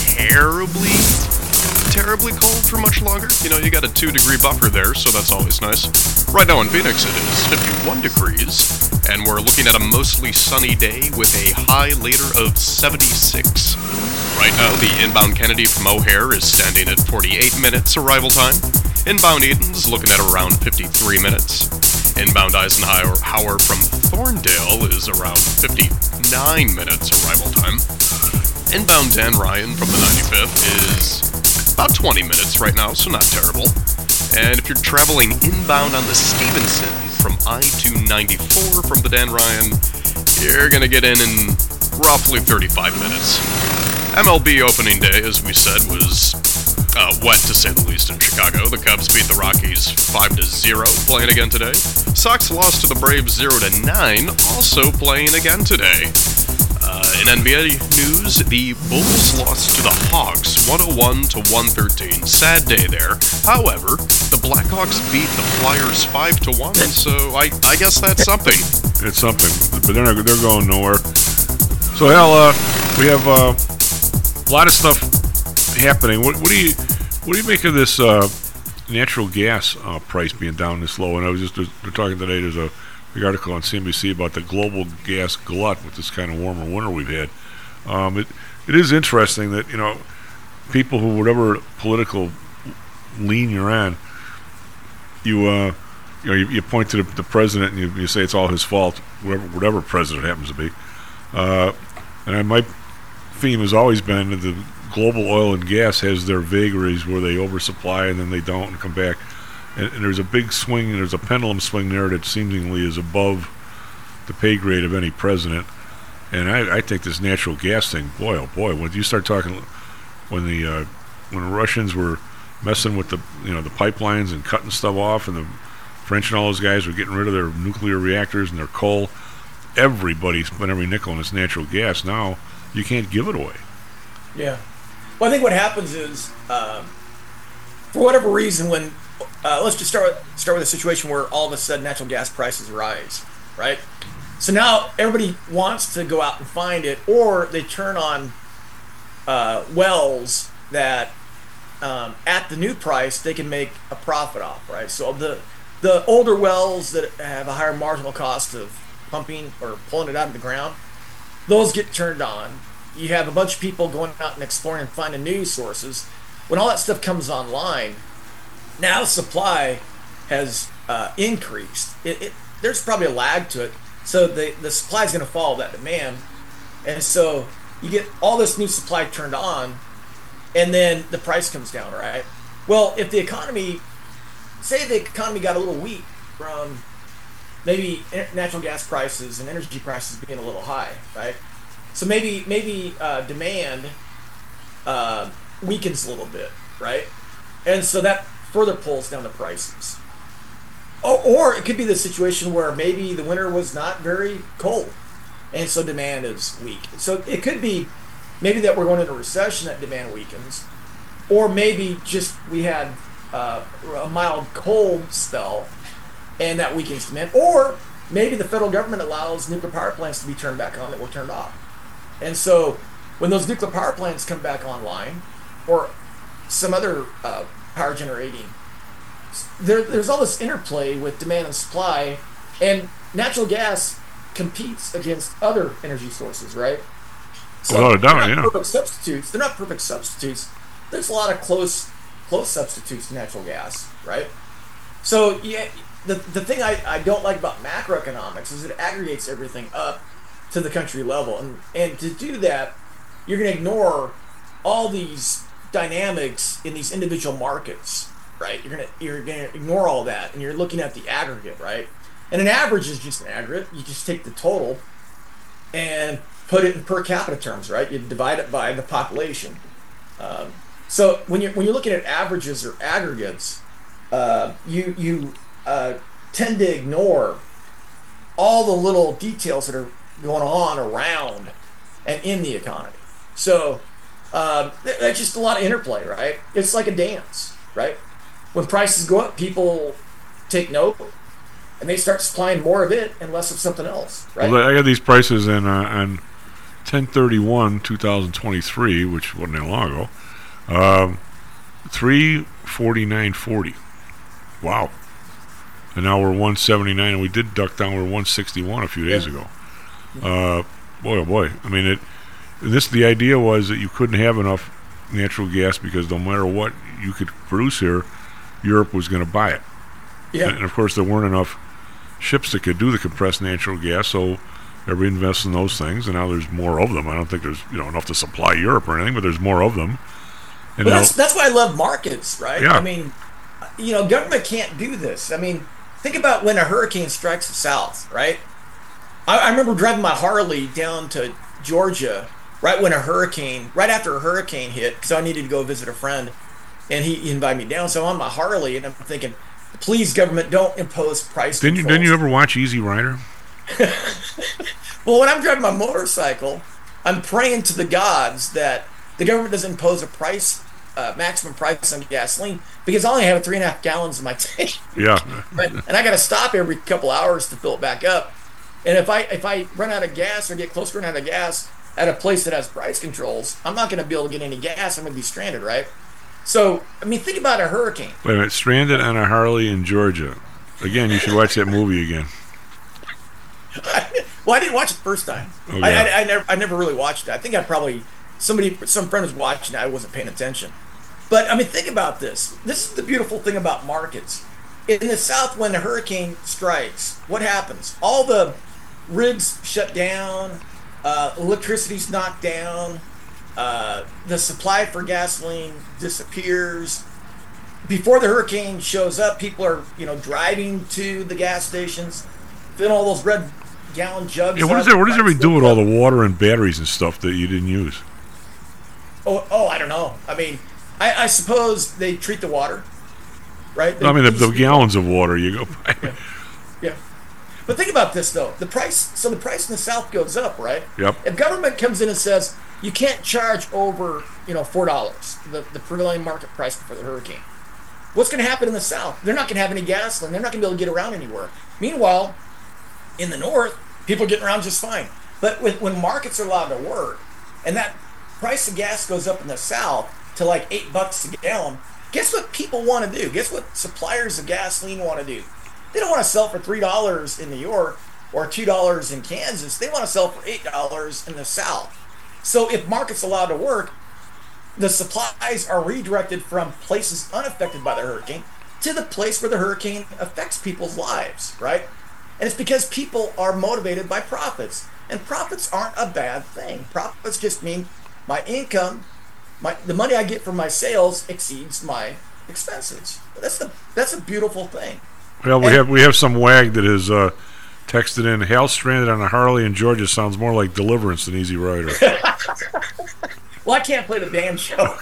terribly cold for much longer. You got a 2-degree buffer there, so that's always nice. Right now in Phoenix, it is 51 degrees, and we're looking at a mostly sunny day with a high later of 76. Right now, the inbound Kennedy from O'Hare is standing at 48 minutes arrival time. Inbound Eden's looking at around 53 minutes. Inbound Eisenhower from Thorndale is around 59 minutes arrival time. Inbound Dan Ryan from the 95th is about 20 minutes right now, so not terrible. And if you're traveling inbound on the Stevenson from I-294 from the Dan Ryan, you're going to get in roughly 35 minutes. MLB opening day, as we said, was wet to say the least in Chicago. The Cubs beat the Rockies 5-0, playing again today. Sox lost to the Braves 0-9, also playing again today. In NBA news, the Bulls lost to the Hawks 101-113. Sad day there. However, the Blackhawks beat the Flyers 5-1, so I guess that's something.
It's something, but they're going nowhere. So we have a lot of stuff happening. What do you make of this natural gas price being down this low? And they're talking today. There's a big article on CNBC about the global gas glut with this kind of warmer winter we've had. It is interesting that people who, whatever political lean you're on, you point to the president and you say it's all his fault, whatever president happens to be. And my theme has always been that the global oil and gas has their vagaries where they oversupply and then they don't and come back. And there's a big swing, there's a pendulum swing there that seemingly is above the pay grade of any president. And I think this natural gas thing, boy, oh boy, when you start talking, when the Russians were messing with the pipelines and cutting stuff off, and the French and all those guys were getting rid of their nuclear reactors and their coal, everybody spent every nickel in this natural gas. Now you can't give it away.
Yeah. Well, I think what happens is, for whatever reason, when let's just start with a situation where all of a sudden natural gas prices rise, right? So now everybody wants to go out and find it, or they turn on wells that at the new price they can make a profit off, right? So the older wells that have a higher marginal cost of pumping or pulling it out of the ground, those get turned on. You have a bunch of people going out and exploring and finding new sources. When all that stuff comes online, now supply has increased. There's probably a lag to it. So the supply is going to follow that demand. And so you get all this new supply turned on, and then the price comes down, right? Well, if the economy, say the economy got a little weak from maybe natural gas prices and energy prices being a little high, right? So maybe demand weakens a little bit, right? And so that further pulls down the prices. Or it could be the situation where maybe the winter was not very cold, and so demand is weak. So it could be maybe that we're going into a recession, that demand weakens, or maybe just we had a mild cold spell, and that weakens demand. Or maybe the federal government allows nuclear power plants to be turned back on that were turned off. And so when those nuclear power plants come back online, or some other power generating, there's all this interplay with demand and supply, and natural gas competes against other energy sources, right? So
without a doubt,
they're not
yeah.
perfect substitutes. They're not perfect substitutes. There's a lot of close substitutes to natural gas, right? So yeah, the thing I don't like about macroeconomics is it aggregates everything up to the country level, and to do that, you're going to ignore all these dynamics in these individual markets, right? You're gonna ignore all that, and you're looking at the aggregate, right? And an average is just an aggregate. You just take the total and put it in per capita terms, right? You divide it by the population. So when you're looking at averages or aggregates, you tend to ignore all the little details that are going on around and in the economy. So that's just a lot of interplay, right? It's like a dance, right? When prices go up, people take note, and they start supplying more of it and less of something else, right?
Well, I got these prices in on 10/31/2023, which wasn't that long ago. $349.40. Wow. And now we're 179, and we did duck down. We're 161 a few days ago. Boy, oh boy. I mean, the idea was that you couldn't have enough natural gas because no matter what you could produce here, Europe was going to buy it.
Yeah.
And of course, there weren't enough ships that could do the compressed natural gas, so everybody invests in those things, and now there's more of them. I don't think there's enough to supply Europe or anything, but there's more of them. And
well, that's why I love markets, right?
Yeah.
I mean, government can't do this. I mean, think about when a hurricane strikes the South, right? I remember driving my Harley down to Georgia right after a hurricane hit, because I needed to go visit a friend, and he invited me down. So I'm on my Harley, and I'm thinking, please, government, don't impose price controls.
Didn't you ever watch Easy Rider?
Well, when I'm driving my motorcycle, I'm praying to the gods that the government doesn't impose a maximum price on gasoline, because I only have 3.5 gallons in my tank.
Yeah.
And I got to stop every couple hours to fill it back up. And if I run out of gas or get close to running out of gas at a place that has price controls, I'm not going to be able to get any gas. I'm going to be stranded, right? So, I mean, think about a hurricane.
Wait a minute. Stranded on a Harley in Georgia. Again, you should watch that movie again.
Well, I didn't watch it the first time.
Oh, yeah.
I never really watched it. I think some friend was watching it. I wasn't paying attention. But, I mean, think about this. This is the beautiful thing about markets. In the South, when a hurricane strikes, what happens? All the rigs shut down, electricity's knocked down, the supply for gasoline disappears. Before the hurricane shows up, people are driving to the gas stations, filling all those red gallon jugs.
Yeah, what does everybody do with all the water and batteries and stuff that you didn't use?
Oh, I don't know. I mean, I suppose they treat the water, right?
I mean, the gallons of water you go buy.
Yeah. But think about this, though. The price in the South goes up, right?
Yep.
If government comes in and says you can't charge over, $4, the prevailing market price for the hurricane, what's going to happen in the South? They're not going to have any gasoline. They're not going to be able to get around anywhere. Meanwhile, in the North, People are getting around just fine. But when markets are allowed to work, and that price of gas goes up in the South to like $8 a gallon, guess what people want to do? Guess what suppliers of gasoline want to do? They don't want to sell for $3 in New York or $2 in Kansas. They want to sell for $8 in the South. So if markets allowed to work, the supplies are redirected from places unaffected by the hurricane to the place where the hurricane affects people's lives, right? And it's because people are motivated by profits. And profits aren't a bad thing. Profits just mean my income, the money I get from my sales exceeds my expenses. That's a beautiful thing.
Well, we have some wag that has texted in, Hal stranded on a Harley in Georgia sounds more like Deliverance than Easy Rider.
Well, I can't play the damn show.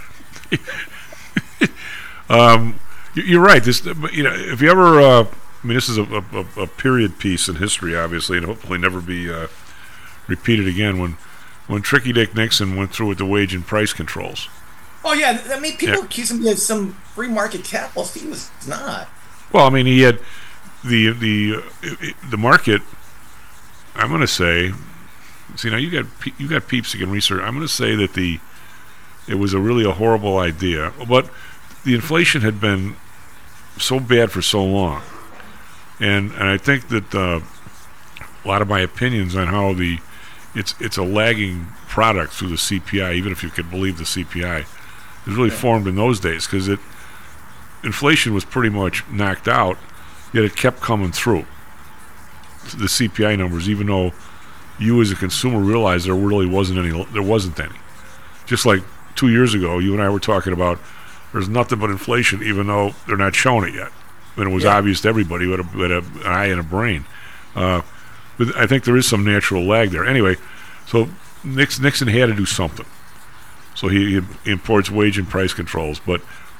You're right. This, if you ever, this is a period piece in history, obviously, and hopefully never be repeated again. When Tricky Dick Nixon went through with the wage and price controls.
Oh yeah, I mean, people accuse him of some free market capitalist. He was not.
Well, I mean, he had the market. I'm going to say, now you got peeps that can research. I'm going to say that it was really a horrible idea, but the inflation had been so bad for so long, and I think that a lot of my opinions on how it's a lagging product through the CPI, even if you could believe the CPI, is really formed in those days because inflation was pretty much knocked out, yet it kept coming through the CPI numbers, even though you as a consumer realized there really wasn't any. Just like 2 years ago, you and I were talking about there's nothing but inflation, even though they're not showing it yet. And it was obvious to everybody who had an eye and a brain. But I think there is some natural lag there. Anyway, so Nixon had to do something. So he imports wage and price controls. But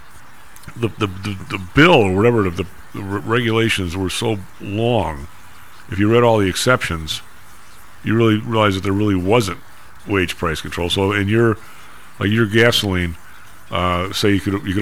the bill or whatever, the regulations were so long, if you read all the exceptions, you really realize that there really wasn't wage price control. So in your gasoline, say you couldn't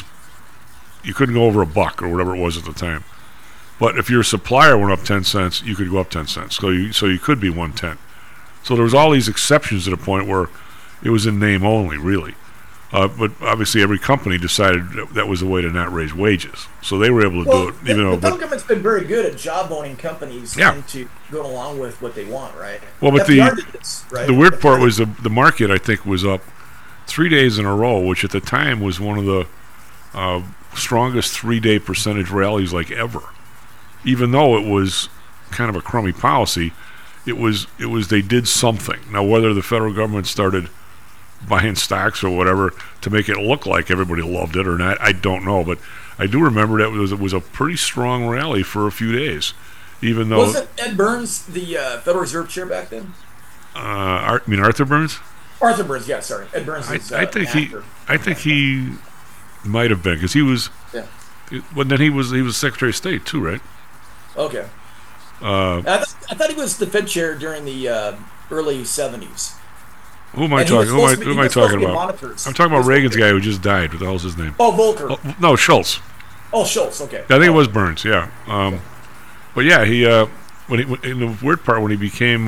go over $1 or whatever it was at the time. But if your supplier went up 10 cents, you could go up 10 cents. So you could be 1/10. So there was all these exceptions to the point where it was in name only, really. But obviously every company decided that was a way to not raise wages. So they were able to do it.
The federal government's been very good at job-owning companies into going along with what they want, right?
Well, but the weird part was the market, I think, was up 3 days in a row, which at the time was one of the strongest 3-day percentage rallies like ever. Even though it was kind of a crummy policy, it was they did something. Now, whether the federal government started buying stocks or whatever to make it look like everybody loved it or not, I don't know. But I do remember that it was a pretty strong rally for a few days. Even though
wasn't Ed Burns the Federal Reserve chair back then?
You mean Arthur Burns?
Arthur Burns, yeah, sorry. Ed Burns is
I think he might have been because he was. Yeah. Well, then he was Secretary of State too, right?
Okay. I thought he was the Fed chair during the early 70s.
Who am I talking? Who am I talking about? I'm talking about Reagan's guy who just died. What the hell's his name?
Oh, Volcker.
No, Schultz.
Oh, Schultz. Okay.
I think it was Burns. Yeah. But yeah, he when in the weird part when he became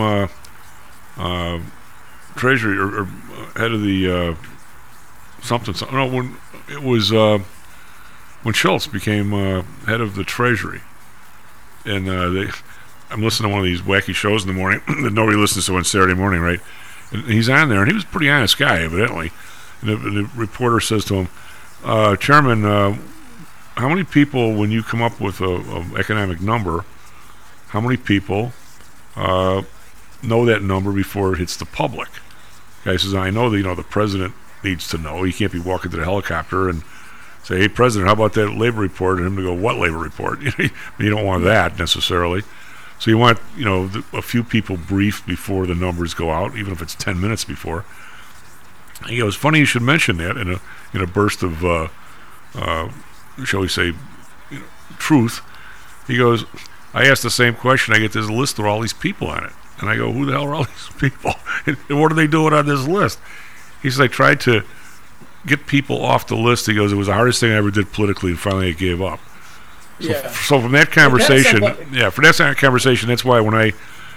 Treasury or head of the something. No, when it was when Schultz became head of the Treasury, and I'm listening to one of these wacky shows in the morning that nobody listens to on Saturday morning, right? And he's on there, and he was a pretty honest guy, evidently. And the reporter says to him, Chairman, how many people, when you come up with a economic number, how many people know that number before it hits the public? The guy says, I know that the president needs to know. He can't be walking to the helicopter and say, hey, President, how about that labor report? And him to go, what labor report? You don't want that necessarily. So you want, a few people briefed before the numbers go out, even if it's 10 minutes before. He goes, funny you should mention that in a burst of, shall we say, truth. He goes, I asked the same question. I get this list of all these people on it. And I go, who the hell are all these people? And what are they doing on this list? He says, I tried to get people off the list. He goes, it was the hardest thing I ever did politically, and finally I gave up. So from that conversation, that's why when I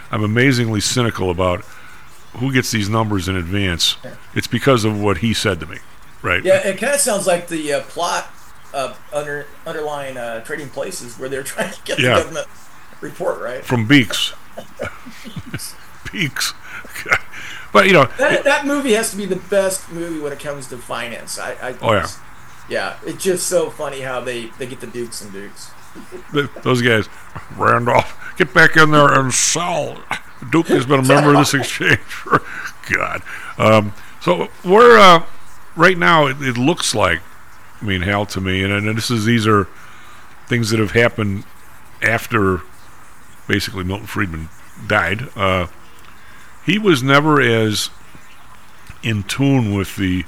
I'm amazingly cynical about who gets these numbers in advance. It's because of what he said to me, right?
Yeah, it kind of sounds like the plot of underlying Trading Places, where they're trying to get the government report, right?
From Beeks. Beeks. But
that movie has to be the best movie when it comes to finance. Yeah, it's just so funny how they get the Dukes and Dukes.
Those guys, Randolph, get back in there and sell. Duke has been a member of this exchange for God. So we're right now. It looks like, I mean, Hal, to me, and these are things that have happened after basically Milton Friedman died. He was never as in tune with the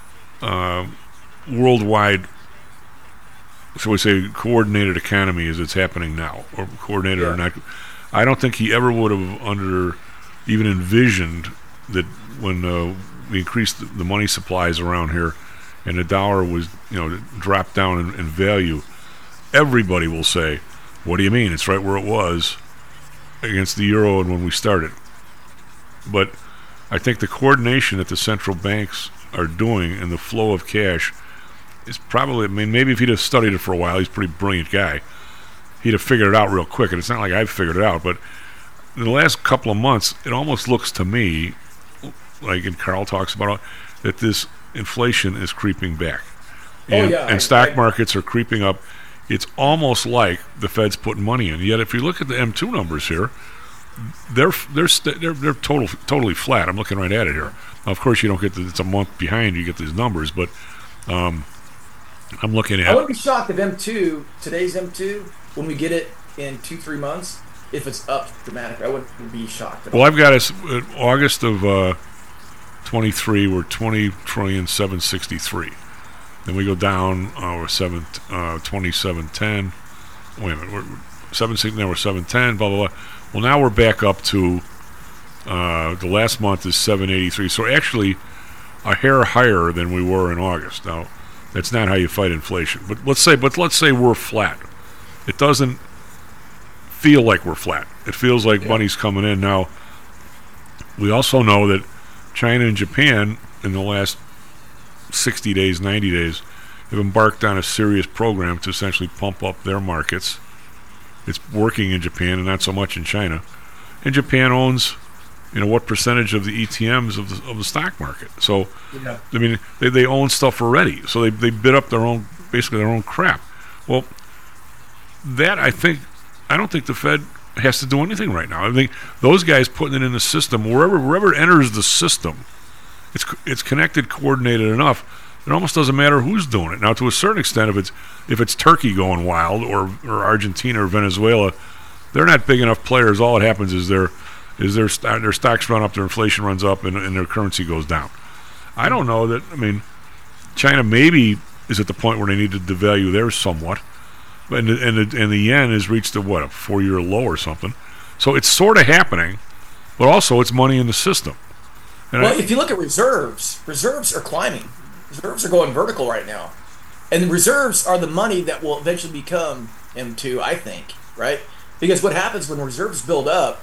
worldwide, shall we say, coordinated economy as it's happening now, or coordinated or not. I don't think he ever would have even envisioned that when we increased the money supplies around here and the dollar was, dropped down in value, everybody will say, what do you mean? It's right where it was against the euro and when we started. But I think the coordination that the central banks are doing and the flow of cash is probably, I mean, maybe if he'd have studied it for a while, he's a pretty brilliant guy, he'd have figured it out real quick. And it's not like I've figured it out, but in the last couple of months, it almost looks to me, like, and Carl talks about, that this inflation is creeping back. And stock markets are creeping up. It's almost like the Fed's putting money in. Yet if you look at the M2 numbers here, they're totally flat. I'm looking right at it here. Now, of course, you don't get it's a month behind. You get these numbers, but I'm looking at.
I wouldn't be shocked if today's M2, when we get it in 2-3 months, if it's up dramatically. I wouldn't be shocked.
Well, I've got us August of 23. We're 20,763,000,000. Then we go down. We're 2710. Wait a minute. We're 760. Now we're 710. Blah blah blah. Well, now we're back up to the last month is 783. So actually, a hair higher than we were in August. Now, that's not how you fight inflation. But let's say we're flat. It doesn't feel like we're flat. It feels like money's coming in. Now, we also know that China and Japan in the last 60 days, 90 days, have embarked on a serious program to essentially pump up their markets. It's working in Japan and not so much in China. And Japan owns, what percentage of the ETMs of the stock market. So, I mean, they own stuff already. So they bid up basically their own crap. Well, that I don't think the Fed has to do anything right now. I think those guys putting it in the system, wherever it enters the system, it's connected, coordinated enough. It almost doesn't matter who's doing it. Now, to a certain extent, if it's Turkey going wild or Argentina or Venezuela, they're not big enough players. All that happens is their stocks run up, their inflation runs up, and their currency goes down. I don't know that. I mean, China maybe is at the point where they need to devalue theirs somewhat, and the yen has reached a 4-year low or something. So it's sort of happening, but also it's money in the system. And
if you look at reserves are climbing. Reserves are going vertical right now. And the reserves are the money that will eventually become M2, I think, right? Because what happens when reserves build up,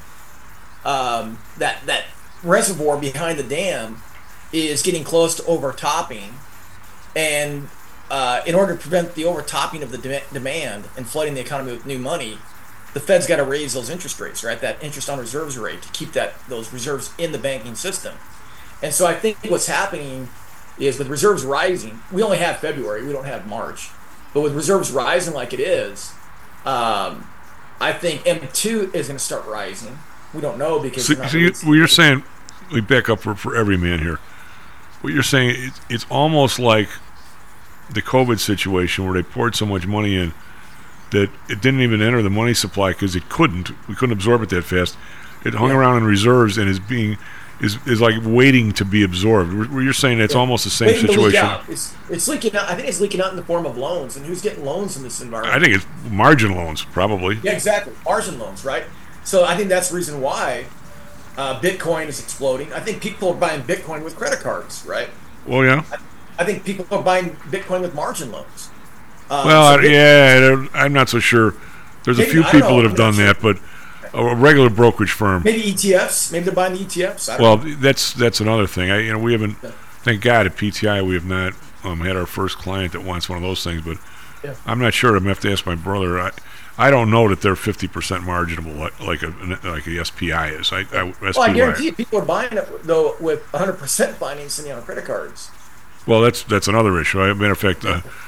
that reservoir behind the dam is getting close to overtopping. And in order to prevent the overtopping of the demand and flooding the economy with new money, the Fed's got to raise those interest rates, right? That interest on reserves rate to keep those reserves in the banking system. And so I think what's happening is with reserves rising, we only have February, we don't have March. But with reserves rising like it is, I think M2 is going to start rising. We don't know because...
you're saying, we back up for every man here. What you're saying, it's almost like the COVID situation where they poured so much money in that it didn't even enter the money supply because it couldn't. We couldn't absorb it that fast. It hung around in reserves and is like waiting to be absorbed. You're saying it's almost the same situation.
It's leaking out. I think it's leaking out in the form of loans. And who's getting loans in this environment?
I think it's margin loans, probably.
Yeah, exactly. Margin loans, right? So I think that's the reason why Bitcoin is exploding. I think people are buying Bitcoin with credit cards, right?
Well, yeah.
I think people are buying Bitcoin with margin loans.
I'm not so sure. There's a few people that have done that, but a regular brokerage firm.
Maybe ETFs. Maybe they're buying the ETFs. I don't
Well,
know.
that's another thing. We haven't. Thank God at PTI we have not had our first client that wants one of those things. But
Yeah.
I'm not sure. I'm gonna have to ask my brother. I don't know that they're 50% marginable like a SPI is.
Well, I guarantee you, people are buying it though with 100% financing on credit cards.
Well, that's another issue. As a matter of fact,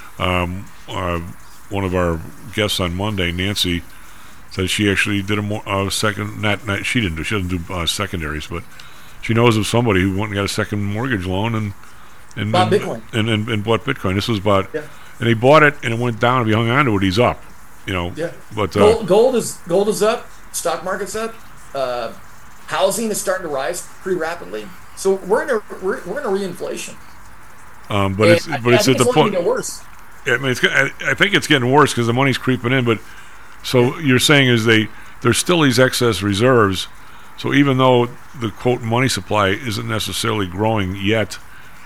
one of our guests on Monday, Nancy, said she actually did a second. Not she didn't do. She doesn't do secondaries, but she knows of somebody who went and got a second mortgage loan and
bought Bitcoin
and bought Bitcoin. This was about,
Yeah.
and he bought it and it went down. If he hung on to it, he's up.
Yeah.
But
gold is up. Stock market's up. Housing is starting to rise pretty rapidly. So we're in a reinflation.
But it's at the point.
Get worse.
I mean, I think it's getting worse because the money's creeping in. But so you're saying is there's still these excess reserves. So even though the quote money supply isn't necessarily growing yet,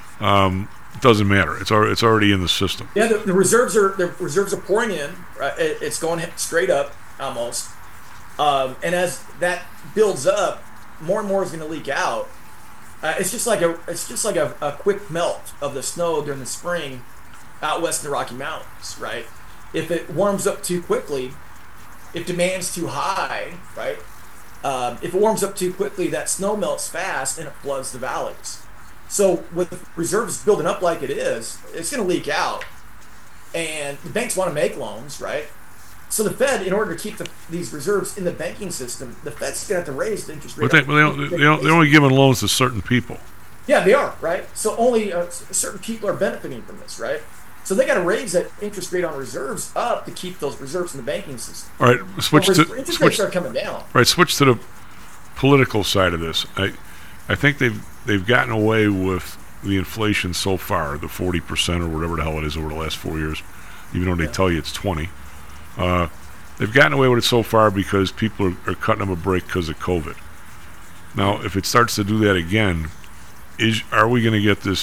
it doesn't matter. It's already in the system.
Yeah, the reserves are pouring in. Right? It's going straight up almost. And as that builds up, more and more is going to leak out. It's just like a quick melt of the snow during the spring out west in the Rocky Mountains, right? If it warms up too quickly, if demand's too high, right? If it warms up too quickly, that snow melts fast and it floods the valleys. So with reserves building up like it is, it's going to leak out. And the banks want to make loans, right? So the Fed, in order to keep these reserves in the banking system, the Fed's going to have to raise the interest rate.
But they're only giving loans to certain people.
Yeah, they are, right? So only certain people are benefiting from this, right? So they got to raise that interest rate on reserves up to keep those reserves in the banking system.
All right,
interest rates are coming down.
Right, switch to the political side of this. I think they've gotten away with the inflation so far, the 40% or whatever the hell it is over the last 4 years, even though they tell you it's 20. They've gotten away with it so far because people are cutting them a break because of COVID. Now, if it starts to do that again, are we going to get this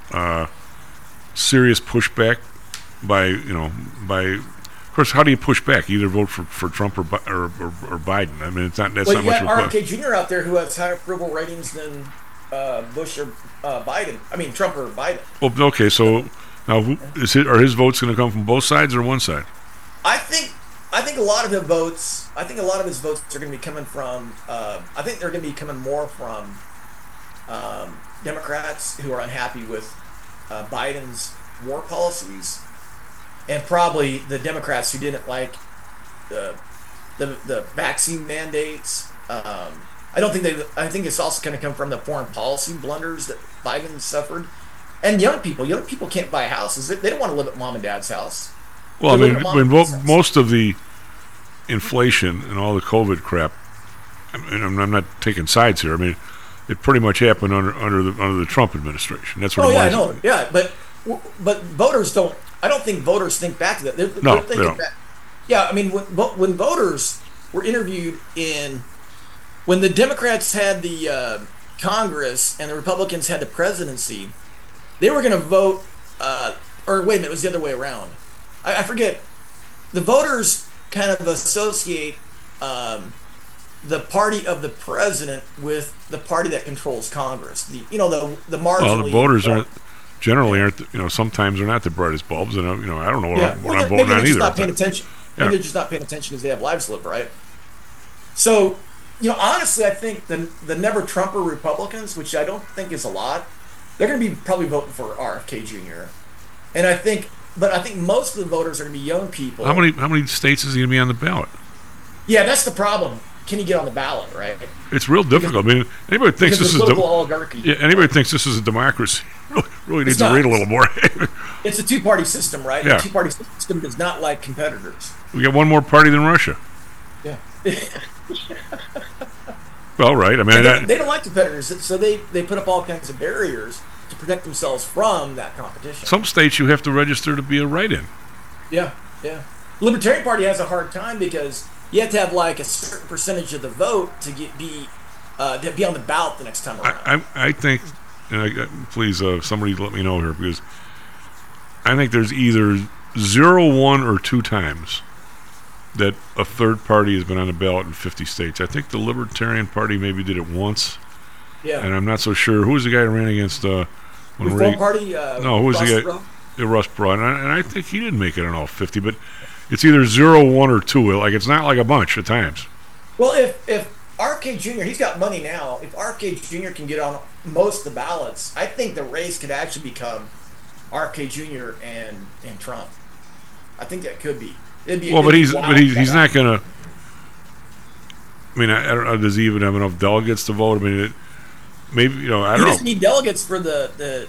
serious pushback by? Of course, how do you push back? Either vote for Trump or Biden. I mean, it's not. That's not much of a
RFK Jr. out there who has higher approval ratings than Bush or Biden. I mean, Trump or Biden.
Well, okay. So now, are his votes going to come from both sides or one side?
I think a lot of the votes. I think a lot of his votes are going to be coming from. I think they're going to be coming more from Democrats who are unhappy with Biden's war policies, and probably the Democrats who didn't like the vaccine mandates. I think it's also going to come from the foreign policy blunders that Biden suffered, and young people. Young people can't buy houses. They don't want to live at mom and dad's house.
Well, I mean, most of the inflation and all the COVID crap, and I'm not taking sides here. I mean, it pretty much happened under the Trump administration. That's what.
I know. Yeah, but voters don't. I don't think voters think back to that. They're thinking
they don't.
Back. Yeah, I mean, when voters were interviewed when the Democrats had the Congress and the Republicans had the presidency, they were going to vote. Or wait a minute, it was the other way around. I forget. The voters kind of associate the party of the president with the party that controls Congress. The marginally.
Well, the voters aren't sometimes they're not the brightest bulbs, and I don't know what I'm voting on either.
Not paying attention.
Yeah.
Maybe they're just not paying attention because they have lives to live, right? So, honestly, I think the never Trumper Republicans, which I don't think is a lot, they're going to be probably voting for RFK Jr. And I think most of the voters are going to be young people.
How many states is he going to be on the ballot?
Yeah, that's the problem. Can he get on the ballot, right?
It's real difficult. I mean, anybody thinks this is
oligarchy.
Yeah, anybody thinks this is a democracy really needs to read a little more.
It's a two-party system, right?
Yeah.
The two-party system does not like competitors.
We got one more party than Russia.
Yeah.
Well, right. I mean,
they don't like competitors, so they put up all kinds of barriers to protect themselves from that competition.
Some states you have to register to be a write-in.
Yeah. Libertarian Party has a hard time because you have to have like a certain percentage of the vote to be on the ballot the next time around.
I think, and please somebody let me know here, because I think there's either 0, 1, or 2 times that a third party has been on the ballot in 50 states. I think the Libertarian Party maybe did it once.
Yeah.
And I'm not so sure. Who was the guy who ran against...
Reform Party?
No, who was the guy? Russ Perot. And I think he didn't make it on all 50, but it's either 0, 1, or 2. Like, it's not like a bunch at times.
Well, if RFK Jr., he's got money now. If RFK Jr. can get on most of the ballots, I think the race could actually become RFK Jr. and Trump. I think that could be.
But he's not going to. I mean, I don't know. Does he even have enough delegates to vote? I mean, maybe I don't know.
He just need delegates for the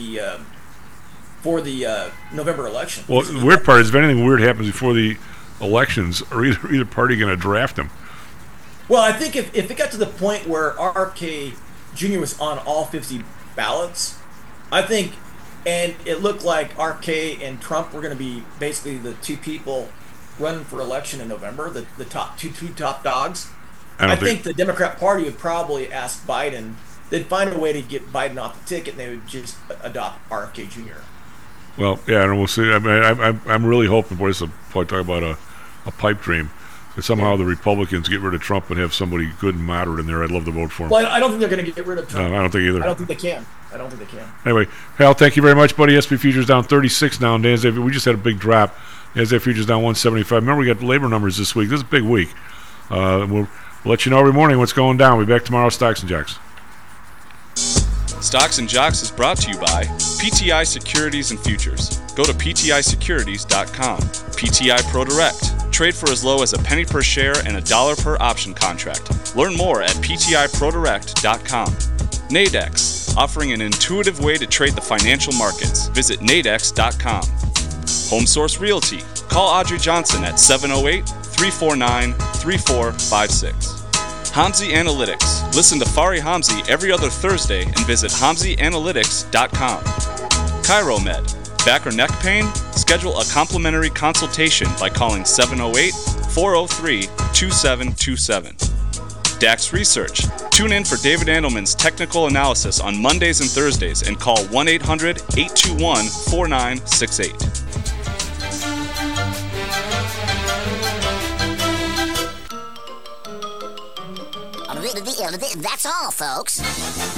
November election.
Well, the weird part is if anything weird happens before the elections, are either party going to draft him?
Well, I think if it got to the point where RFK Jr. was on all 50 ballots, I think, and it looked like RFK and Trump were going to be basically the two people running for election in November, the top two top dogs. I think the Democrat Party would probably ask Biden. They'd find a way to get Biden off the ticket, and they would just adopt RFK Jr.
Well, yeah, and we'll see. I mean, I'm really hoping, boy, this is probably talking about a pipe dream, that somehow the Republicans get rid of Trump and have somebody good and moderate in there. I'd love to vote for him.
Well, I don't think they're going to get rid of Trump.
No, I don't think either.
I don't think they can.
Anyway, Hal, thank you very much, buddy. SP Futures down 36 now. And NASDAQ, we just had a big drop. NASDAQ Futures down 175. Remember, we got labor numbers this week. This is a big week. We'll let you know every morning what's going down. We'll be back tomorrow, Stocks and Jocks.
Stocks and Jocks is brought to you by PTI Securities and Futures. Go to PTIsecurities.com. PTI Pro Direct. Trade for as low as a penny per share and $1 per option contract. Learn more at PTIProDirect.com. Nadex, offering an intuitive way to trade the financial markets. Visit nadex.com. Home Source Realty. Call Audrey Johnson at 708-349-3456. Hamzy Analytics. Listen to Fari Hamzy every other Thursday and visit HamzyAnalytics.com. ChiroMed. Back or neck pain? Schedule a complimentary consultation by calling 708-403-2727. DAX Research. Tune in for David Andelman's technical analysis on Mondays and Thursdays and call 1-800-821-4968.
That's all, folks.